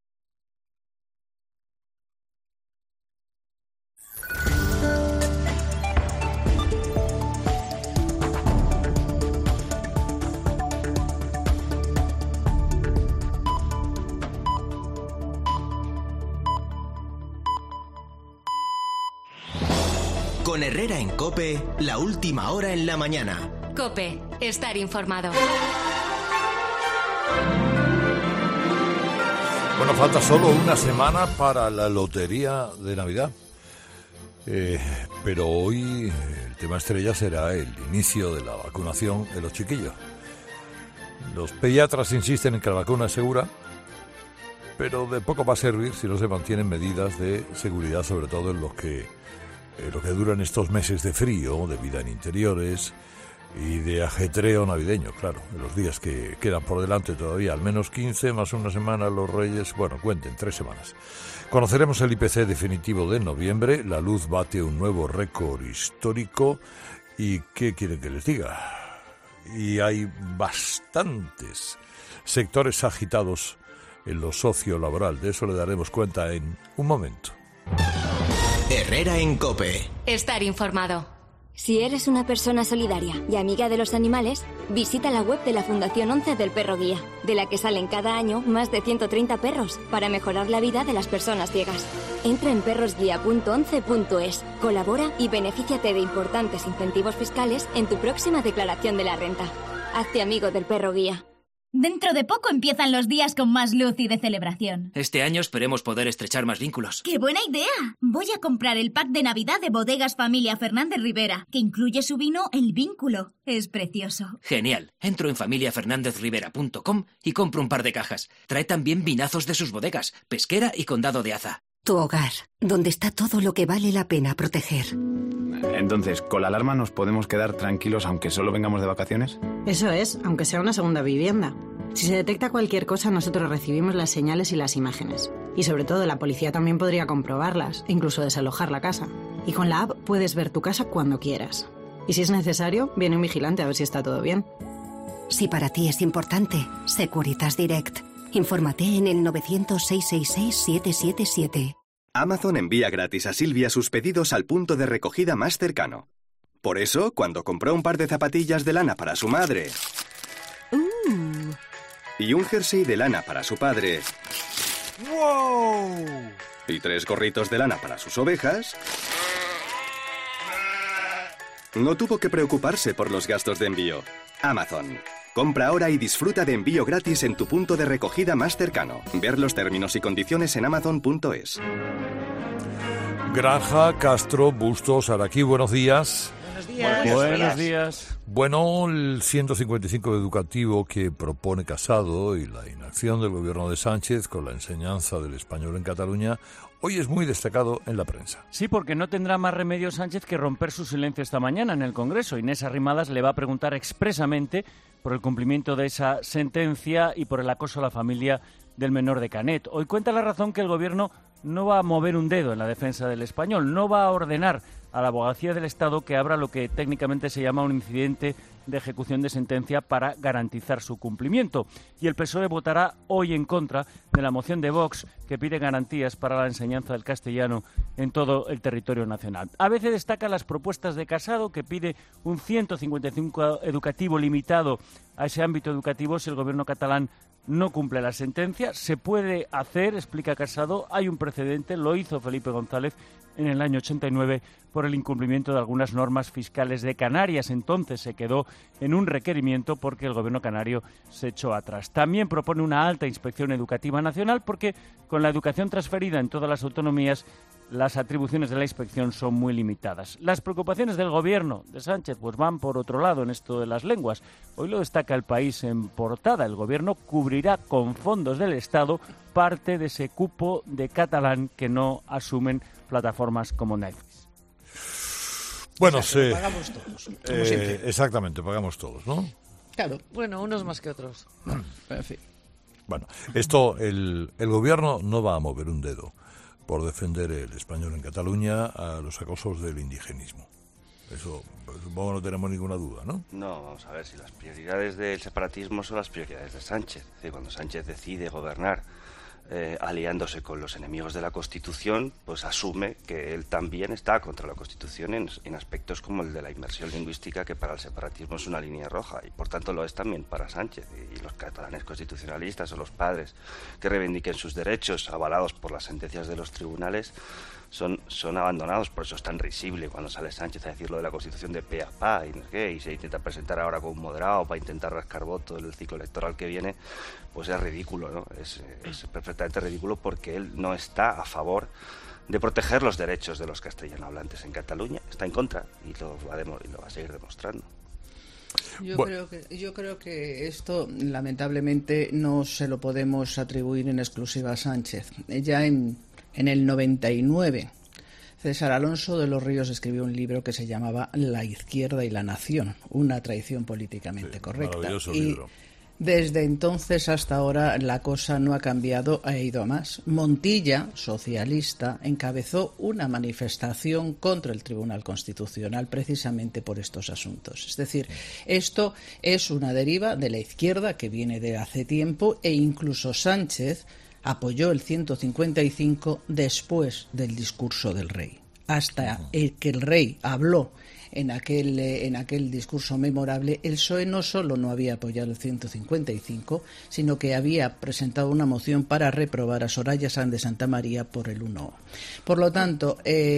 Con Herrera en COPE, la última hora en la mañana. COPE, estar informado. Bueno, falta solo una semana para la lotería de Navidad. Pero hoy el tema estrella será el inicio de la vacunación de los chiquillos. Los pediatras insisten en que la vacuna es segura, pero de poco va a servir si no se mantienen medidas de seguridad, sobre todo en lo que duran estos meses de frío, de vida en interiores y de ajetreo navideño, claro, en los días que quedan por delante todavía, al menos 15 más una semana los Reyes, bueno, cuenten, 3 semanas. Conoceremos el IPC definitivo de noviembre, la luz bate un nuevo récord histórico y ¿qué quieren que les diga? Y hay bastantes sectores agitados en lo sociolaboral, de eso le daremos cuenta en un momento. Herrera en COPE. Estar informado. Si eres una persona solidaria y amiga de los animales, visita la web de la Fundación 11 del Perro Guía, de la que salen cada año más de 130 perros para mejorar la vida de las personas ciegas. Entra en perrosguía.11.es, colabora y benefíciate de importantes incentivos fiscales en tu próxima declaración de la renta. Hazte amigo del Perro Guía. Dentro de poco empiezan los días con más luz y de celebración. Este año esperemos poder estrechar más vínculos. ¡Qué buena idea! Voy a comprar el pack de Navidad de Bodegas Familia Fernández Rivera, que incluye su vino El Vínculo. Es precioso. Genial. Entro en familiafernandezrivera.com y compro un par de cajas. Trae también vinazos de sus bodegas, Pesquera y Condado de Aza. Tu hogar, donde está todo lo que vale la pena proteger. Entonces, ¿con la alarma nos podemos quedar tranquilos aunque solo vengamos de vacaciones? Eso es, aunque sea una segunda vivienda. Si se detecta cualquier cosa, nosotros recibimos las señales y las imágenes. Y sobre todo, la policía también podría comprobarlas, e incluso desalojar la casa. Y con la app puedes ver tu casa cuando quieras. Y si es necesario, viene un vigilante a ver si está todo bien. Si para ti es importante, Securitas Direct. Infórmate en el 900-666-777. Amazon envía gratis a Silvia sus pedidos al punto de recogida más cercano. Por eso, cuando compró un par de zapatillas de lana para su madre y un jersey de lana para su padre y 3 gorritos de lana para sus ovejas, no tuvo que preocuparse por los gastos de envío. Amazon. Compra ahora y disfruta de envío gratis en tu punto de recogida más cercano. Ver los términos y condiciones en amazon.es. Granja, Castro, Bustos, Araquí, buenos días. Buenos días. Bueno, el 155 educativo que propone Casado y la inacción del gobierno de Sánchez con la enseñanza del español en Cataluña hoy es muy destacado en la prensa. Sí, porque no tendrá más remedio Sánchez que romper su silencio esta mañana en el Congreso. Inés Arrimadas le va a preguntar expresamente por el cumplimiento de esa sentencia y por el acoso a la familia del menor de Canet. Hoy cuenta La Razón que el gobierno no va a mover un dedo en la defensa del español, no va a ordenar a la Abogacía del Estado que abra lo que técnicamente se llama un incidente de ejecución de sentencia para garantizar su cumplimiento. Y el PSOE votará hoy en contra de la moción de Vox que pide garantías para la enseñanza del castellano en todo el territorio nacional. A veces destaca las propuestas de Casado, que pide un 155 educativo limitado a ese ámbito educativo si el gobierno catalán no cumple la sentencia. Se puede hacer, explica Casado, hay un precedente, lo hizo Felipe González en el año 89 por el incumplimiento de algunas normas fiscales de Canarias. Entonces se quedó en un requerimiento porque el gobierno canario se echó atrás. También propone una alta inspección educativa nacional porque con la educación transferida en todas las autonomías las atribuciones de la inspección son muy limitadas. Las preocupaciones del gobierno de Sánchez pues van por otro lado en esto de las lenguas. Hoy lo destaca El País en portada. El gobierno cubrirá con fondos del Estado parte de ese cupo de catalán que no asumen plataformas como Netflix. Bueno, o sea, pagamos todos, como siempre. Exactamente, pagamos todos, ¿no? Claro, bueno, unos más que otros. En fin. Bueno, esto, el gobierno no va a mover un dedo por defender el español en Cataluña a los acosos del indigenismo. Eso pues, supongo no tenemos ninguna duda, ¿no? No, vamos a ver, si las prioridades del separatismo son las prioridades de Sánchez. Es decir, cuando Sánchez decide gobernar aliándose con los enemigos de la Constitución, pues asume que él también está contra la Constitución en aspectos como el de la inmersión lingüística, que para el separatismo es una línea roja, y por tanto lo es también para Sánchez. Y los catalanes constitucionalistas o los padres que reivindiquen sus derechos avalados por las sentencias de los tribunales son abandonados. Por eso es tan risible cuando sale Sánchez a decir lo de la Constitución de pe a pa y no sé qué, y se intenta presentar ahora como un moderado para intentar rascar votos del ciclo electoral que viene. Pues es ridículo, ¿no? Es perfectamente ridículo, porque él no está a favor de proteger los derechos de los castellano hablantes en Cataluña. Está en contra y lo va a seguir demostrando. Yo creo que esto lamentablemente no se lo podemos atribuir en exclusiva a Sánchez. Ya en el 99, César Alonso de los Ríos escribió un libro que se llamaba La izquierda y la nación, una traición políticamente correcta. Maravilloso libro. Desde entonces hasta ahora la cosa no ha cambiado, ha ido a más. Montilla, socialista, encabezó una manifestación contra el Tribunal Constitucional precisamente por estos asuntos. Es decir, esto es una deriva de la izquierda que viene de hace tiempo, e incluso Sánchez apoyó el 155 después del discurso del rey. Hasta que el rey habló en aquel discurso memorable, el PSOE no solo no había apoyado el 155, sino que había presentado una moción para reprobar a Soraya Sáenz de Santamaría por el 1. Por lo tanto,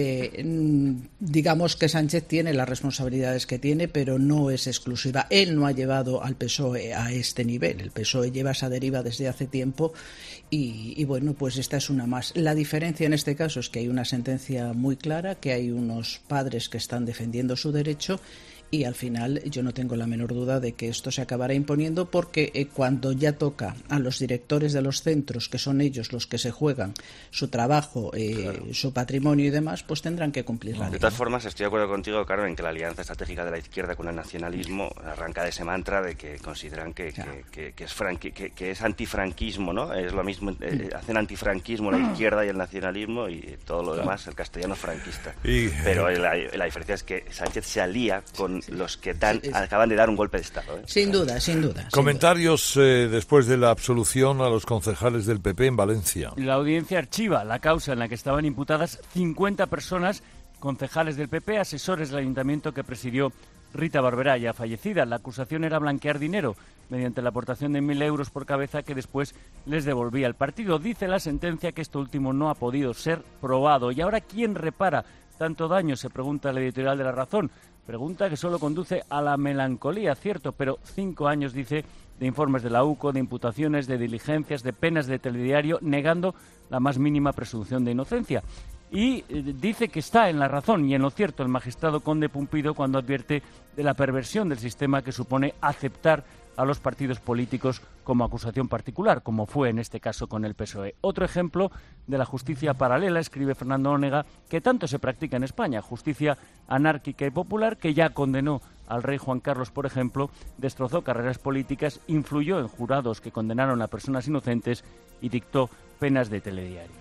digamos que Sánchez tiene las responsabilidades que tiene, pero no es exclusiva. Él no ha llevado al PSOE a este nivel. El PSOE lleva esa deriva desde hace tiempo y bueno, pues esta es una más. La diferencia en este caso es que hay una sentencia muy clara, que hay unos padres que están defendiendo su derecho, y al final yo no tengo la menor duda de que esto se acabará imponiendo, porque cuando ya toca a los directores de los centros, que son ellos los que se juegan su trabajo, claro, su patrimonio y demás, pues tendrán que cumplir la ley. De todas formas, estoy de acuerdo contigo, Carmen, que la alianza estratégica de la izquierda con el nacionalismo arranca de ese mantra de que consideran que es antifranquismo, ¿no? Es lo mismo, hacen antifranquismo la izquierda y el nacionalismo, y todo lo demás, el castellano franquista. Pero la diferencia es que Sánchez se alía con los que acaban de dar un golpe de Estado. Sin duda, sin duda. Comentarios después de la absolución a los concejales del PP en Valencia. La audiencia archiva la causa en la que estaban imputadas 50 personas, concejales del PP, asesores del ayuntamiento que presidió Rita Barberá, ya fallecida. La acusación era blanquear dinero mediante la aportación de 1.000 euros por cabeza que después les devolvía el partido. Dice la sentencia que esto último no ha podido ser probado. ¿Y ahora quién repara tanto daño?, se pregunta el editorial de La Razón. Pregunta que solo conduce a la melancolía, cierto, pero 5 años, dice, de informes de la UCO, de imputaciones, de diligencias, de penas de telediario, negando la más mínima presunción de inocencia. Y dice que está en la razón y en lo cierto el magistrado Conde Pumpido cuando advierte de la perversión del sistema que supone aceptar a los partidos políticos como acusación particular, como fue en este caso con el PSOE. Otro ejemplo de la justicia paralela, escribe Fernando Onega, que tanto se practica en España, justicia anárquica y popular, que ya condenó al rey Juan Carlos, por ejemplo, destrozó carreras políticas, influyó en jurados que condenaron a personas inocentes y dictó penas de telediario.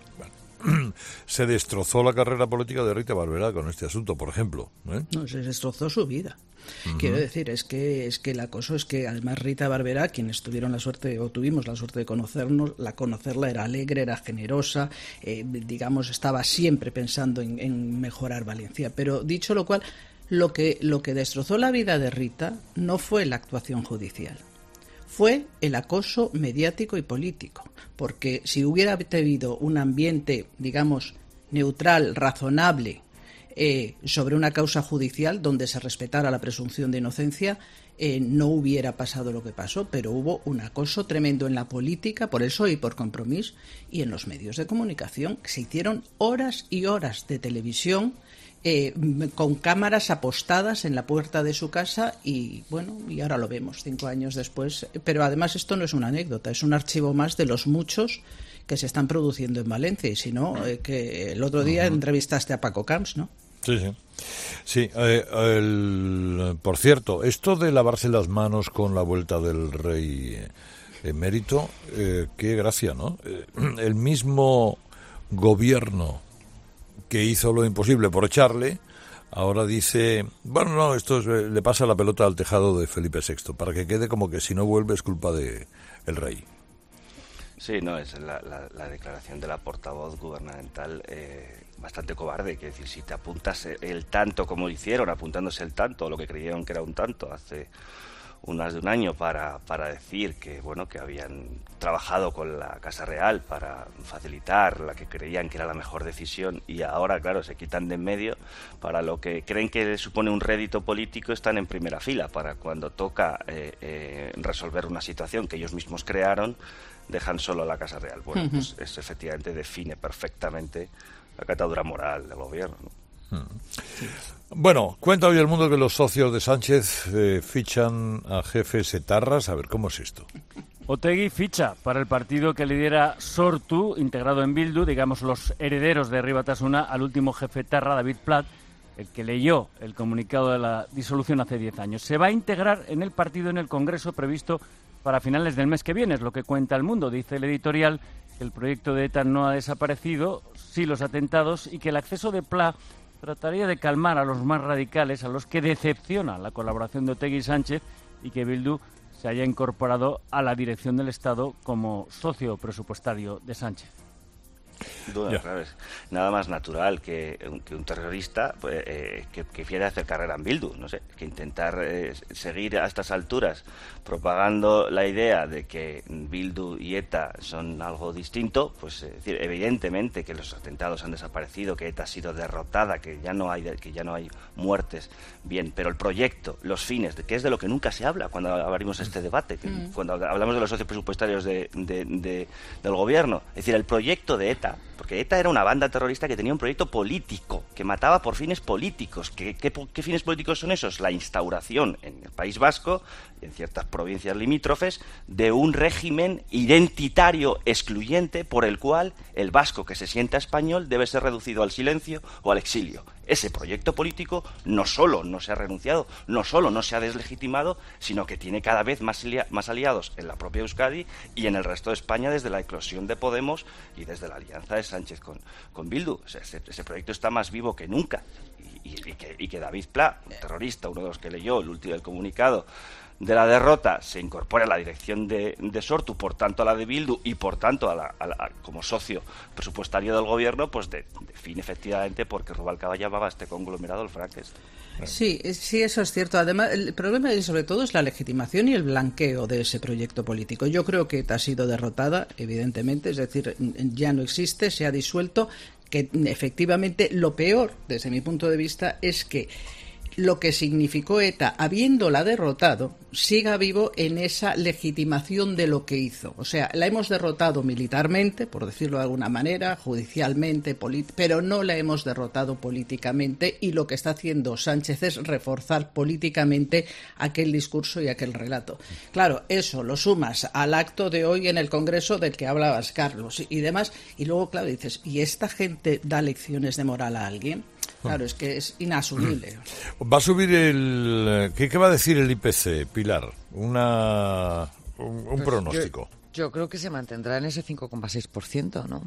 Se destrozó la carrera política de Rita Barberá con este asunto, por ejemplo. No, se destrozó su vida. Quiero decir, es que la cosa es que además Rita Barberá, quienes tuvieron la suerte o tuvimos la suerte de conocerla era alegre, era generosa, digamos, estaba siempre pensando en mejorar Valencia. Pero dicho lo cual, lo que destrozó la vida de Rita no fue la actuación judicial, fue el acoso mediático y político, porque si hubiera habido un ambiente, digamos, neutral, razonable, sobre una causa judicial donde se respetara la presunción de inocencia, no hubiera pasado lo que pasó, pero hubo un acoso tremendo en la política, por eso y por Compromís, y en los medios de comunicación. Se hicieron horas y horas de televisión con cámaras apostadas en la puerta de su casa y bueno, y ahora lo vemos 5 años después. Pero además esto no es una anécdota, es un archivo más de los muchos que se están produciendo en Valencia, y si no, que el otro día entrevistaste a Paco Camps, ¿no? Sí, sí. Sí, por cierto, esto de lavarse las manos con la vuelta del rey emérito, qué gracia, ¿no? El mismo gobierno que hizo lo imposible por echarle, ahora dice, bueno, no, le pasa la pelota al tejado de Felipe VI, para que quede como que si no vuelve es culpa de el rey. Sí, no, es la declaración de la portavoz gubernamental bastante cobarde, que decir, si te apuntas el tanto como hicieron, apuntándose el tanto, lo que creyeron que era un tanto hace más de un año para decir que bueno, que habían trabajado con la Casa Real para facilitar la que creían que era la mejor decisión, y ahora claro se quitan de en medio para lo que creen que supone un rédito político. Están en primera fila para cuando toca resolver una situación que ellos mismos crearon, dejan solo la Casa Real. Bueno, pues eso efectivamente define perfectamente la catadura moral del gobierno, ¿no? Bueno, cuenta hoy el mundo que los socios de Sánchez fichan a jefes etarras. A ver, ¿cómo es esto? Otegi ficha para el partido que lidera Sortu, integrado en Bildu, digamos los herederos de Herri Batasuna, al último jefe etarra, David Plat, el que leyó el comunicado de la disolución hace 10 años. Se va a integrar en el partido en el Congreso previsto para finales del mes que viene, es lo que cuenta El Mundo. Dice el editorial que el proyecto de ETA no ha desaparecido, sí los atentados, y que el acceso de Pla trataría de calmar a los más radicales, a los que decepciona la colaboración de Otegi y Sánchez, y que Bildu se haya incorporado a la dirección del Estado como socio presupuestario de Sánchez. Claro, es nada más natural que un terrorista pues, que quiera hacer carrera en Bildu, no sé, que intentar seguir a estas alturas propagando la idea de que Bildu y ETA son algo distinto, pues es decir, evidentemente que los atentados han desaparecido, que ETA ha sido derrotada, que ya no hay muertes, bien, pero el proyecto, los fines, que es de lo que nunca se habla cuando abrimos este debate, cuando hablamos de los socios presupuestarios del gobierno, es decir, el proyecto de ETA, porque ETA era una banda terrorista que tenía un proyecto político, que mataba por fines políticos. ¿Qué fines políticos son esos? La instauración en el País Vasco y en ciertas provincias limítrofes de un régimen identitario excluyente por el cual el vasco que se sienta español debe ser reducido al silencio o al exilio. Ese proyecto político no solo no se ha renunciado, no solo no se ha deslegitimado, sino que tiene cada vez más aliados en la propia Euskadi y en el resto de España desde la eclosión de Podemos y desde la alianza de Sánchez con Bildu. O sea, ese proyecto está más vivo que nunca. Y que David Pla, un terrorista, uno de los que leyó el comunicado de la derrota, se incorpora a la dirección de Sortu, por tanto a la de Bildu y por tanto como socio presupuestario del gobierno, pues define efectivamente porque Rubalcaba llamaba a este conglomerado el Frankenstein. Sí, eso es cierto. Además, el problema sobre todo es la legitimación y el blanqueo de ese proyecto político. Yo creo que ETA ha sido derrotada, evidentemente, es decir, ya no existe, se ha disuelto, que efectivamente lo peor, desde mi punto de vista, es que lo que significó ETA, habiéndola derrotado, siga vivo en esa legitimación de lo que hizo. O sea, la hemos derrotado militarmente, por decirlo de alguna manera, judicialmente, pero no la hemos derrotado políticamente, y lo que está haciendo Sánchez es reforzar políticamente aquel discurso y aquel relato. Claro, eso lo sumas al acto de hoy en el Congreso del que hablabas, Carlos, y demás, y luego, claro, dices, ¿y esta gente da lecciones de moral a alguien? Claro, es que es inasumible. Va a subir ¿Qué va a decir el IPC, Pilar? Un Pues pronóstico. Yo creo que se mantendrá en ese 5,6%, ¿no?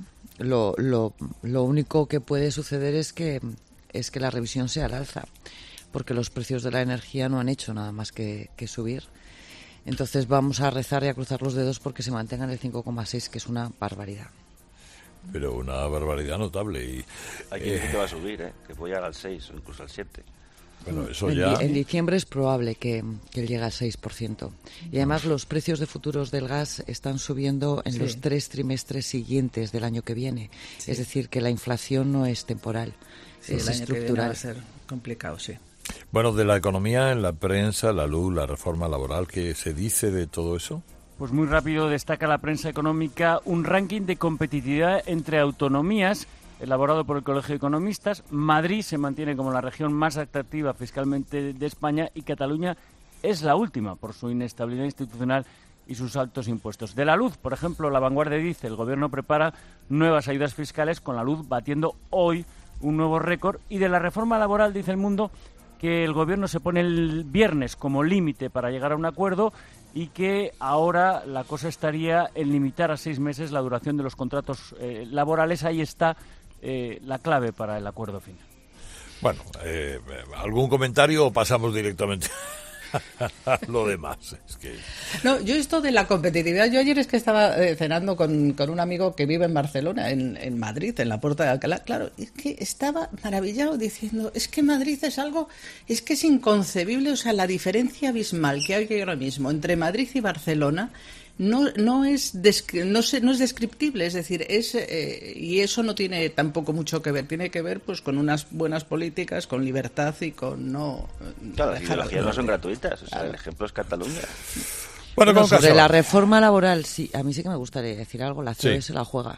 Lo único que puede suceder es que la revisión sea al alza, porque los precios de la energía no han hecho nada más que subir. Entonces vamos a rezar y a cruzar los dedos porque se mantenga en el 5,6%, que es una barbaridad. Pero una barbaridad notable. Hay quien dice que va a subir, que puede llegar al 6 o incluso al 7. Bueno, eso ya... En diciembre es probable que llegue al 6%. Y además los precios de futuros del gas están subiendo en los 3 trimestres siguientes del año que viene. Sí. Es decir, que la inflación no es temporal, es estructural. Va a ser complicado, sí. Bueno, de la economía, en la prensa, la luz, la reforma laboral, ¿qué se dice de todo eso? Pues muy rápido destaca la prensa económica un ranking de competitividad entre autonomías elaborado por el Colegio de Economistas. Madrid se mantiene como la región más atractiva fiscalmente de España y Cataluña es la última por su inestabilidad institucional y sus altos impuestos. De la luz, por ejemplo, La Vanguardia dice el Gobierno prepara nuevas ayudas fiscales con la luz batiendo hoy un nuevo récord. Y de la reforma laboral dice El Mundo que el Gobierno se pone el viernes como límite para llegar a un acuerdo y que ahora la cosa estaría en limitar a 6 meses la duración de los contratos laborales. Ahí está la clave para el acuerdo final. Bueno, ¿algún comentario o pasamos directamente a lo demás? Es que... No, yo esto de la competitividad, yo ayer es que estaba cenando con un amigo que vive en Barcelona, en Madrid, en la Puerta de Alcalá. Claro, es que estaba maravillado diciendo, es que Madrid es algo, es que es inconcebible, o sea, la diferencia abismal que hay ahora mismo entre Madrid y Barcelona no es descriptible, es decir, y eso no tiene tampoco mucho que ver, tiene que ver pues con unas buenas políticas, con libertad y con no... Claro, las ideologías no son gratuitas, o sea, el ejemplo es Cataluña. Bueno, sobre la reforma laboral, sí, a mí sí que me gustaría decir algo, la COE se la juega.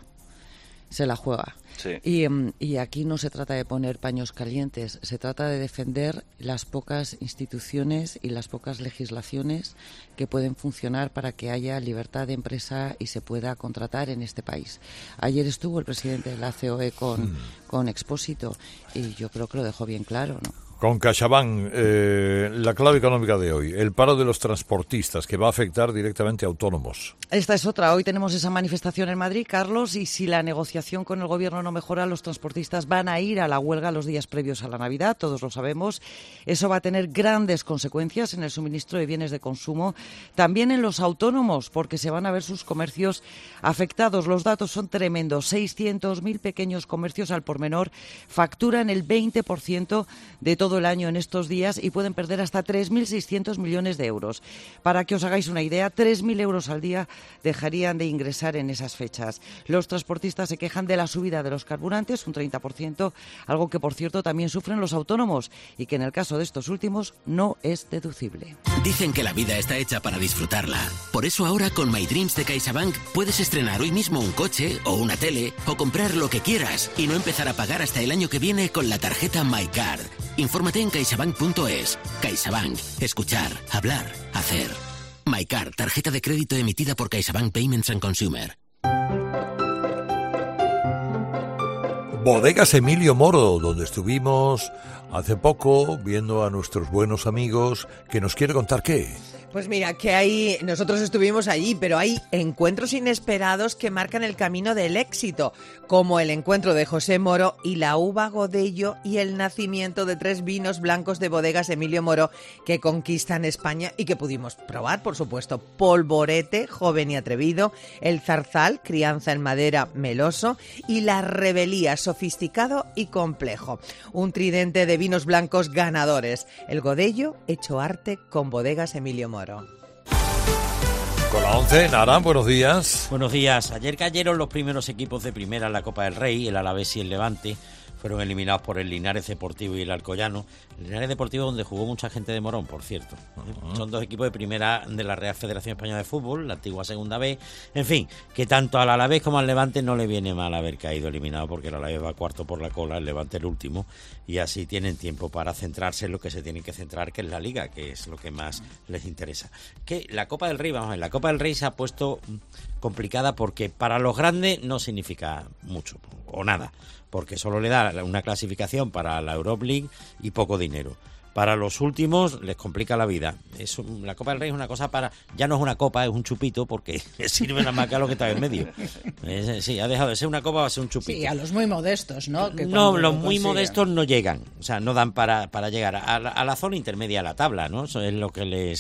Sí. Y aquí no se trata de poner paños calientes, se trata de defender las pocas instituciones y las pocas legislaciones que pueden funcionar para que haya libertad de empresa y se pueda contratar en este país. Ayer estuvo el presidente de la COE con Expósito y yo creo que lo dejó bien claro, ¿no? Con CaixaBank, la clave económica de hoy, el paro de los transportistas, que va a afectar directamente a autónomos. Esta es otra. Hoy tenemos esa manifestación en Madrid, Carlos, y si la negociación con el Gobierno no mejora, los transportistas van a ir a la huelga los días previos a la Navidad, todos lo sabemos. Eso va a tener grandes consecuencias en el suministro de bienes de consumo, también en los autónomos, porque se van a ver sus comercios afectados. Los datos son tremendos. 600.000 pequeños comercios al por menor facturan el 20% de todo el año en estos días y pueden perder hasta 3.600 millones de euros. Para que os hagáis una idea, 3.000 euros al día dejarían de ingresar en esas fechas. Los transportistas se quejan de la subida de los carburantes, un 30%, algo que, por cierto, también sufren los autónomos y que en el caso de estos últimos no es deducible. Dicen que la vida está hecha para disfrutarla. Por eso ahora con My Dreams de CaixaBank puedes estrenar hoy mismo un coche o una tele o comprar lo que quieras y no empezar a pagar hasta el año que viene con la tarjeta MyCard. Infórmate en caixabank.es. CaixaBank. Escuchar, hablar, hacer. MyCard, tarjeta de crédito emitida por CaixaBank Payments and Consumer. Bodegas Emilio Moro, donde estuvimos hace poco viendo a nuestros buenos amigos, que nos quiere contar qué. Pues mira, que nosotros estuvimos allí, pero hay encuentros inesperados que marcan el camino del éxito, como el encuentro de José Moro y la uva Godello y el nacimiento de 3 vinos blancos de Bodegas Emilio Moro que conquistan España y que pudimos probar, por supuesto. Polvorete, joven y atrevido, el Zarzal, crianza en madera, meloso, y la Rebelía, sofisticado y complejo. Un tridente de vinos blancos ganadores. El Godello, hecho arte con Bodegas Emilio Moro. Con la 11, Nara, buenos días. Buenos días. Ayer cayeron los primeros equipos de primera en la Copa del Rey, el Alavés y el Levante. Fueron eliminados por el Linares Deportivo y el Alcoyano. El Linares Deportivo donde jugó mucha gente de Morón, por cierto. Son 2 equipos de primera de la Real Federación Española de Fútbol, la antigua Segunda B. En fin, que tanto al Alavés como al Levante no le viene mal haber caído eliminado, porque el Alavés va cuarto por la cola, el Levante el último, y así tienen tiempo para centrarse en lo que se tienen que centrar, que es la Liga, que es lo que más les interesa. Que la Copa del Rey, vamos a ver, la Copa del Rey se ha puesto complicada porque para los grandes no significa mucho o nada, porque solo le da una clasificación para la Europa League y poco dinero. Para los últimos les complica la vida. La Copa del Rey es una cosa para... Ya no es una copa, es un chupito, porque sirve nada más que a lo que está en medio. Sí, ha dejado de ser una copa, va a ser un chupito. Sí, a los muy modestos, ¿no? No, los muy modestos no llegan. O sea, no dan para llegar a la zona intermedia de la tabla, ¿no? Eso es lo que les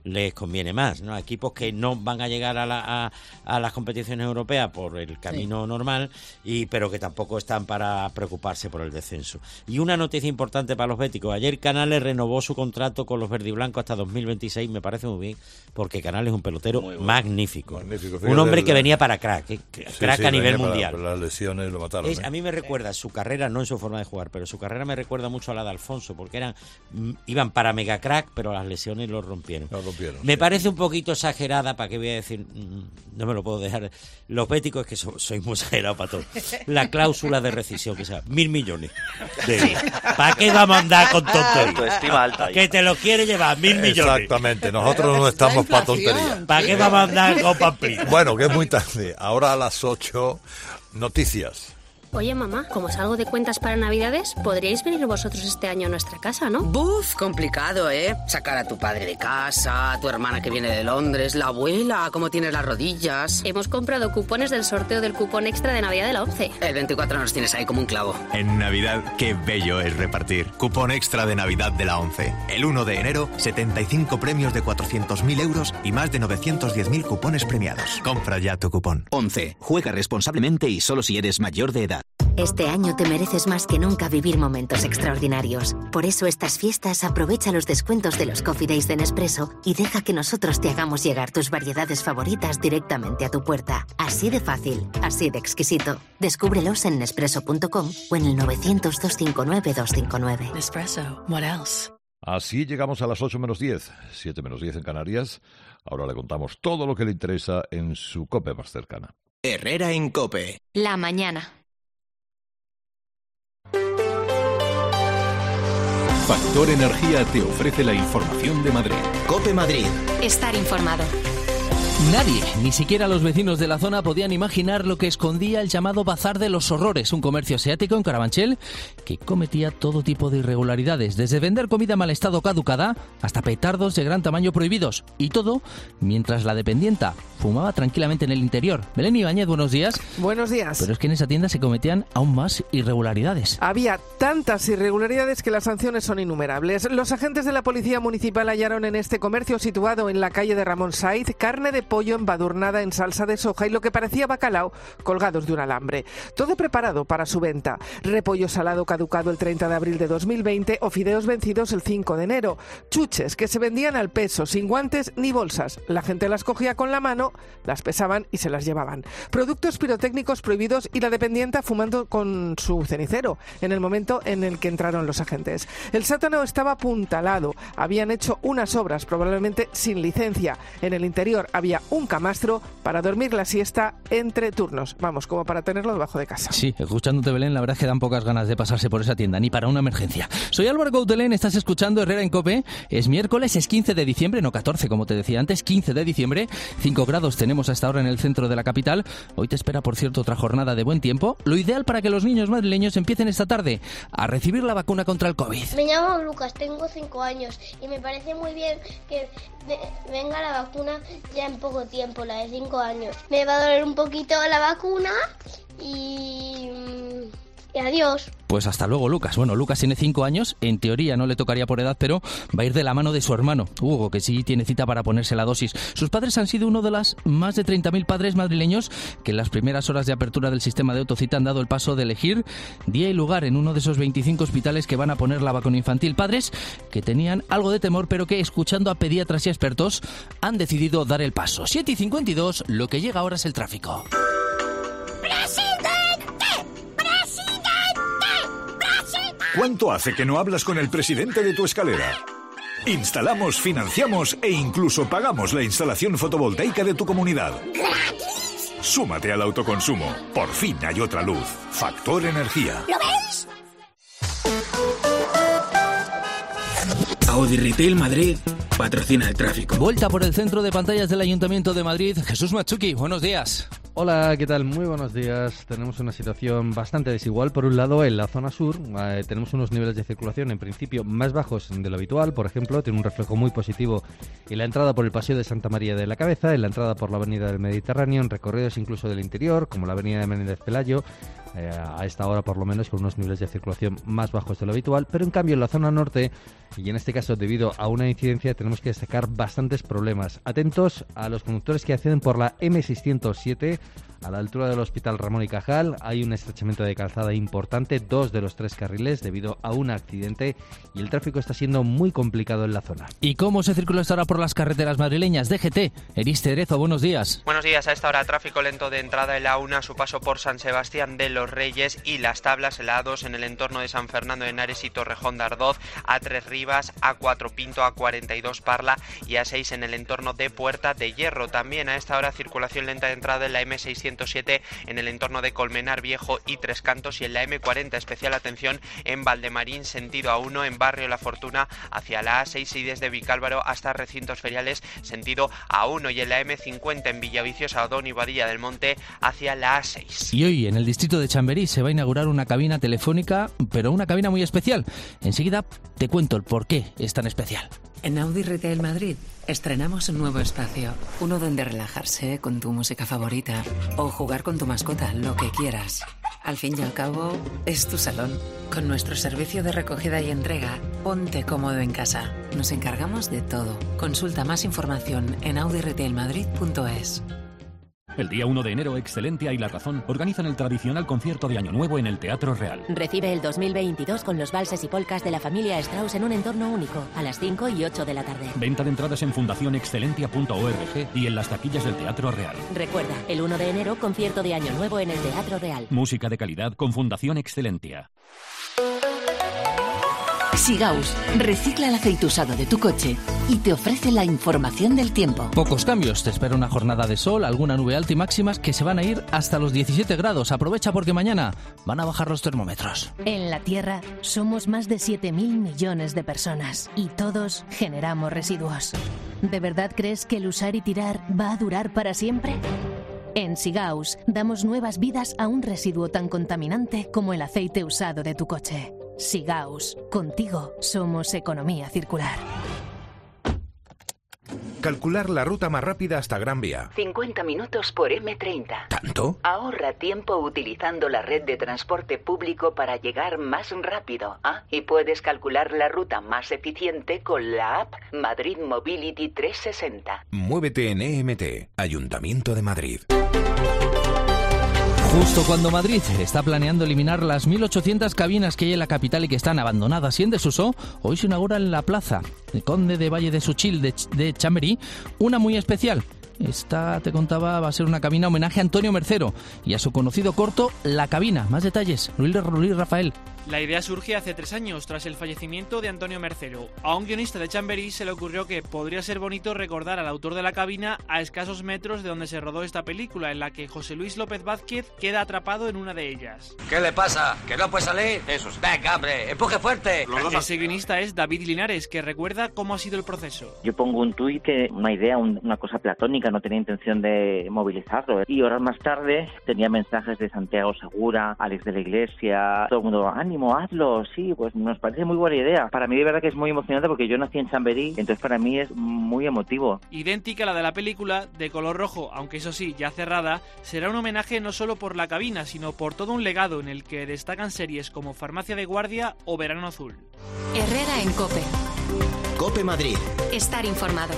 les conviene más, ¿no? Equipos que no van a llegar a las competiciones europeas por el camino normal, pero que tampoco están para preocuparse por el descenso. Y una noticia importante para los béticos: ayer Canales renovó su contrato con los verdiblancos hasta 2026, me parece muy bien, porque Canales es un pelotero magnífico. Un hombre que venía para crack, crack a nivel mundial. Las lesiones lo mataron. A mí me recuerda su carrera, no en su forma de jugar, pero su carrera me recuerda mucho a la de Alfonso, porque iban para mega crack, pero las lesiones lo rompieron. Me parece un poquito exagerada, ¿para qué voy a decir? No me lo puedo dejar. Los béticos es que soy muy exagerado para todo. La cláusula de rescisión, que sea 1.000 millones. ¿Para qué vamos a andar con tonterías? Que te lo quiere llevar 1.000 millones. Exactamente, nosotros no estamos para tonterías. ¿Para qué vamos a andar con pamplinas? Bueno, que es muy tarde. Ahora a las 8, noticias. Oye, mamá, como salgo de cuentas para Navidades, ¿podríais venir vosotros este año a nuestra casa, no? Buf, complicado, ¿eh? Sacar a tu padre de casa, a tu hermana que viene de Londres, la abuela, cómo tienes las rodillas. Hemos comprado cupones del sorteo del cupón extra de Navidad de la 11. El 24 nos tienes ahí como un clavo. En Navidad, qué bello es repartir. Cupón extra de Navidad de la 11. El 1 de enero, 75 premios de 400.000 euros y más de 910.000 cupones premiados. Compra ya tu cupón. 11. Juega responsablemente y solo si eres mayor de edad. Este año te mereces más que nunca vivir momentos extraordinarios. Por eso estas fiestas aprovecha los descuentos de los Coffee Days de Nespresso y deja que nosotros te hagamos llegar tus variedades favoritas directamente a tu puerta. Así de fácil, así de exquisito. Descúbrelos en Nespresso.com o en el 900-259-259. Nespresso, what else? Así llegamos a las 8 menos 10, 7 menos 10 en Canarias. Ahora le contamos todo lo que le interesa en su COPE más cercana. Herrera en COPE. La mañana. Factor Energía te ofrece la información de Madrid. COPE Madrid. Estar informado. Nadie, ni siquiera los vecinos de la zona, podían imaginar lo que escondía el llamado Bazar de los Horrores, un comercio asiático en Carabanchel que cometía todo tipo de irregularidades, desde vender comida en mal estado caducada hasta petardos de gran tamaño prohibidos. Y todo mientras la dependienta fumaba tranquilamente en el interior. Belén Ibáñez, buenos días. Buenos días. Pero es que en esa tienda se cometían aún más irregularidades. Había tantas irregularidades que las sanciones son innumerables. Los agentes de la Policía Municipal hallaron en este comercio situado en la calle de Ramón Saiz carne de pollo embadurnada en salsa de soja y lo que parecía bacalao colgados de un alambre. Todo preparado para su venta. Repollo salado caducado el 30 de abril de 2020 o fideos vencidos el 5 de enero. Chuches que se vendían al peso, sin guantes ni bolsas. La gente las cogía con la mano, las pesaban y se las llevaban. Productos pirotécnicos prohibidos y la dependienta fumando con su cenicero en el momento en el que entraron los agentes. El sótano estaba apuntalado. Habían hecho unas obras, probablemente sin licencia. En el interior había un camastro para dormir la siesta entre turnos. Vamos, como para tenerlo debajo de casa. Sí, escuchándote, Belén, la verdad es que dan pocas ganas de pasarse por esa tienda, ni para una emergencia. Soy Álvaro Coutelén, estás escuchando Herrera en COPE. Es miércoles, es 15 de diciembre, no 14, como te decía antes, 15 de diciembre. 5 grados tenemos hasta ahora en el centro de la capital. Hoy te espera, por cierto, otra jornada de buen tiempo. Lo ideal para que los niños madrileños empiecen esta tarde a recibir la vacuna contra el COVID. Me llamo Lucas, tengo 5 años y me parece muy bien que venga la vacuna ya en poco tiempo, la de 5 años. Me va a doler un poquito la vacuna y adiós. Pues hasta luego, Lucas. Bueno, Lucas tiene 5 años, en teoría no le tocaría por edad, pero va a ir de la mano de su hermano, Hugo, que sí tiene cita para ponerse la dosis. Sus padres han sido uno de los más de 30.000 padres madrileños que en las primeras horas de apertura del sistema de autocita han dado el paso de elegir día y lugar en uno de esos 25 hospitales que van a poner la vacuna infantil. Padres que tenían algo de temor, pero que, escuchando a pediatras y expertos, han decidido dar el paso. 7:52, lo que llega ahora es el tráfico. ¿Cuánto hace que no hablas con el presidente de tu escalera? Instalamos, financiamos e incluso pagamos la instalación fotovoltaica de tu comunidad. ¡Gratis! Súmate al autoconsumo. Por fin hay otra luz. Factor Energía. ¿Lo veis? Audi Retail Madrid patrocina el tráfico. Vuelta por el centro de pantallas del Ayuntamiento de Madrid. Jesús Machuki, buenos días. Hola, ¿qué tal? Muy buenos días. Tenemos una situación bastante desigual. Por un lado, en la zona sur tenemos unos niveles de circulación en principio más bajos de lo habitual. Por ejemplo, tiene un reflejo muy positivo en la entrada por el Paseo de Santa María de la Cabeza, en la entrada por la Avenida del Mediterráneo, en recorridos incluso del interior, como la Avenida de Menéndez Pelayo, a esta hora por lo menos, con unos niveles de circulación más bajos de lo habitual, pero en cambio en la zona norte, y en este caso debido a una incidencia, tenemos que destacar bastantes problemas. Atentos a los conductores que acceden por la M607 a la altura del Hospital Ramón y Cajal. Hay un estrechamiento de calzada importante, 2 de los 3 carriles debido a un accidente, y el tráfico está siendo muy complicado en la zona. ¿Y cómo se circula esta hora por las carreteras madrileñas? DGT, Eris Cerezo, buenos días. Buenos días. A esta hora tráfico lento de entrada en la A1 a su paso por San Sebastián de los Reyes y Las Tablas, en la A2 en el entorno de San Fernando de Henares y Torrejón de Ardoz, A3 Rivas, A4 Pinto, A42 Parla y A6 en el entorno de Puerta de Hierro. También a esta hora circulación lenta de entrada en la M607 en el entorno de Colmenar Viejo y Tres Cantos, y en la M40 especial atención en Valdemarín sentido A1 en Barrio La Fortuna hacia la A6 y desde Vicálvaro hasta Recintos Feriales sentido A1, y en la M50 en Villaviciosa, Odón y Badilla del Monte hacia la A6. Y hoy en el distrito de Chamberí se va a inaugurar una cabina telefónica, pero una cabina muy especial. Enseguida te cuento el por qué es tan especial. En Audi Retail Madrid estrenamos un nuevo espacio, uno donde relajarse con tu música favorita o jugar con tu mascota, lo que quieras. Al fin y al cabo, es tu salón. Con nuestro servicio de recogida y entrega, ponte cómodo en casa. Nos encargamos de todo. Consulta más información en audiretailmadrid.es. El día 1 de enero, Excelentia y La Razón organizan el tradicional concierto de Año Nuevo en el Teatro Real. Recibe el 2022 con los valses y polcas de la familia Strauss en un entorno único, a las 5 y 8 de la tarde. Venta de entradas en fundacionexcelentia.org y en las taquillas del Teatro Real. Recuerda, el 1 de enero, concierto de Año Nuevo en el Teatro Real. Música de calidad con Fundación Excelentia. Sigaus recicla el aceite usado de tu coche y te ofrece la información del tiempo. Pocos cambios, te espera una jornada de sol, alguna nube alta y máximas que se van a ir hasta los 17 grados. Aprovecha porque mañana van a bajar los termómetros. En la Tierra somos más de 7.000 millones de personas y todos generamos residuos. ¿De verdad crees que el usar y tirar va a durar para siempre? En Sigaus damos nuevas vidas a un residuo tan contaminante como el aceite usado de tu coche. Sigaus, contigo somos economía circular. Calcular la ruta más rápida hasta Gran Vía. 50 minutos por M30. ¿Tanto? Ahorra tiempo utilizando la red de transporte público para llegar más rápido. Y puedes calcular la ruta más eficiente con la app Madrid Mobility 360. Muévete en EMT, Ayuntamiento de Madrid. Justo cuando Madrid está planeando eliminar las 1.800 cabinas que hay en la capital y que están abandonadas y en desuso, hoy se inaugura en la plaza de Conde de Valle de Suchil de Chamberí una muy especial. Esta, te contaba, va a ser una cabina homenaje a Antonio Mercero y a su conocido corto La Cabina. Más detalles, Luis Rafael. La idea surge hace 3 años, tras el fallecimiento de Antonio Mercero. A un guionista de Chamberí se le ocurrió que podría ser bonito recordar al autor de La Cabina a escasos metros de donde se rodó esta película, en la que José Luis López Vázquez queda atrapado en una de ellas. ¿Qué le pasa? ¿Que no puede salir? Eso. Venga, hombre, empuje fuerte. Ese guionista es David Linares, que recuerda cómo ha sido el proceso. Yo pongo un tuit, que una idea, una cosa platónica, no tenía intención de movilizarlo. Y horas más tarde tenía mensajes de Santiago Segura, Alex de la Iglesia, todo el mundo, ánimo, hazlo, sí, pues nos parece muy buena idea. Para mí de verdad que es muy emocionante porque yo nací en Chamberí, entonces para mí es muy emotivo. Idéntica a la de la película, de color rojo, aunque eso sí, ya cerrada, será un homenaje no solo por La Cabina, sino por todo un legado en el que destacan series como Farmacia de Guardia o Verano Azul. Herrera en COPE. COPE Madrid. Estar informado.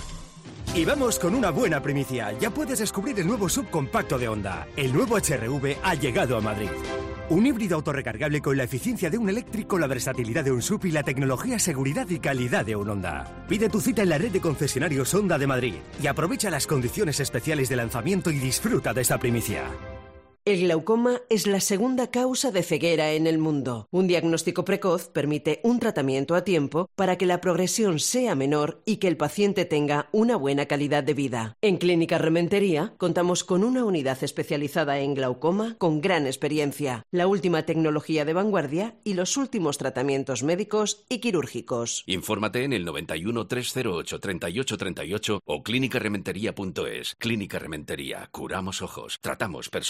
Y vamos con una buena primicia. Ya puedes descubrir el nuevo subcompacto de Honda. El nuevo HR-V ha llegado a Madrid. Un híbrido autorrecargable con la eficiencia de un eléctrico, la versatilidad de un SUV y la tecnología, seguridad y calidad de un Honda. Pide tu cita en la red de concesionarios Honda de Madrid y aprovecha las condiciones especiales de lanzamiento y disfruta de esta primicia. El glaucoma es la segunda causa de ceguera en el mundo. Un diagnóstico precoz permite un tratamiento a tiempo para que la progresión sea menor y que el paciente tenga una buena calidad de vida. En Clínica Rementería contamos con una unidad especializada en glaucoma con gran experiencia, la última tecnología de vanguardia y los últimos tratamientos médicos y quirúrgicos. Infórmate en el 91 308 38 38 o clínicarementería.es. Clínica Rementería. Curamos ojos. Tratamos personas.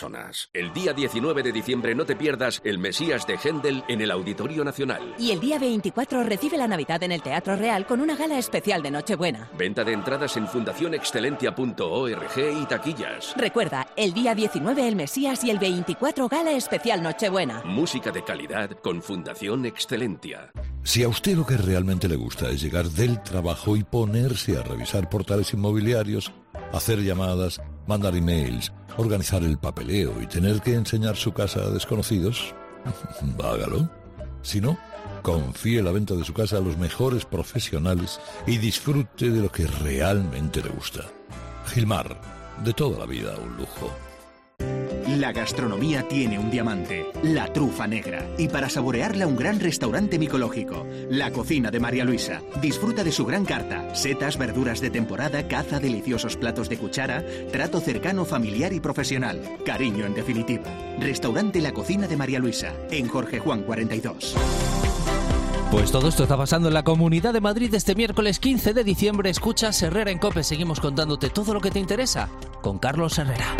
El día 19 de diciembre no te pierdas El Mesías de Händel en el Auditorio Nacional. Y el día 24 recibe la Navidad en el Teatro Real con una gala especial de Nochebuena. Venta de entradas en fundacionexcelentia.org y taquillas. Recuerda, el día 19 El Mesías y el 24 gala especial Nochebuena. Música de calidad con Fundación Excelentia. Si a usted lo que realmente le gusta es llegar del trabajo y ponerse a revisar portales inmobiliarios, hacer llamadas, mandar emails, organizar el papeleo y tener que enseñar su casa a desconocidos, hágalo. Si no, confíe la venta de su casa a los mejores profesionales y disfrute de lo que realmente le gusta. Gilmar, de toda la vida un lujo. La gastronomía tiene un diamante, la trufa negra. Y para saborearla, un gran restaurante micológico, La Cocina de María Luisa. Disfruta de su gran carta, setas, verduras de temporada, caza, deliciosos platos de cuchara, trato cercano, familiar y profesional. Cariño, en definitiva. Restaurante La Cocina de María Luisa, en Jorge Juan 42. Pues todo esto está pasando en la Comunidad de Madrid este miércoles 15 de diciembre. Escuchas Herrera en COPE. Seguimos contándote todo lo que te interesa con Carlos Herrera.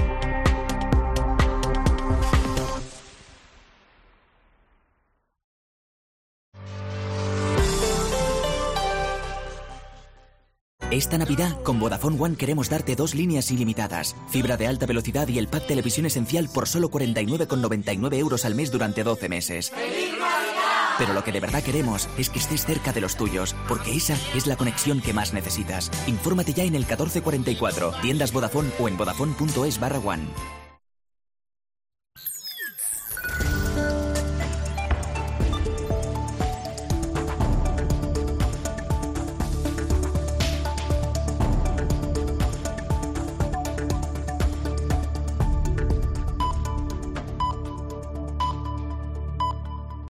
Esta Navidad, con Vodafone One queremos darte 2 líneas ilimitadas, fibra de alta velocidad y el pack Televisión Esencial por solo 49,99 euros al mes durante 12 meses. ¡Feliz Navidad! Pero lo que de verdad queremos es que estés cerca de los tuyos, porque esa es la conexión que más necesitas. Infórmate ya en el 1444, tiendas Vodafone o en vodafone.es/one.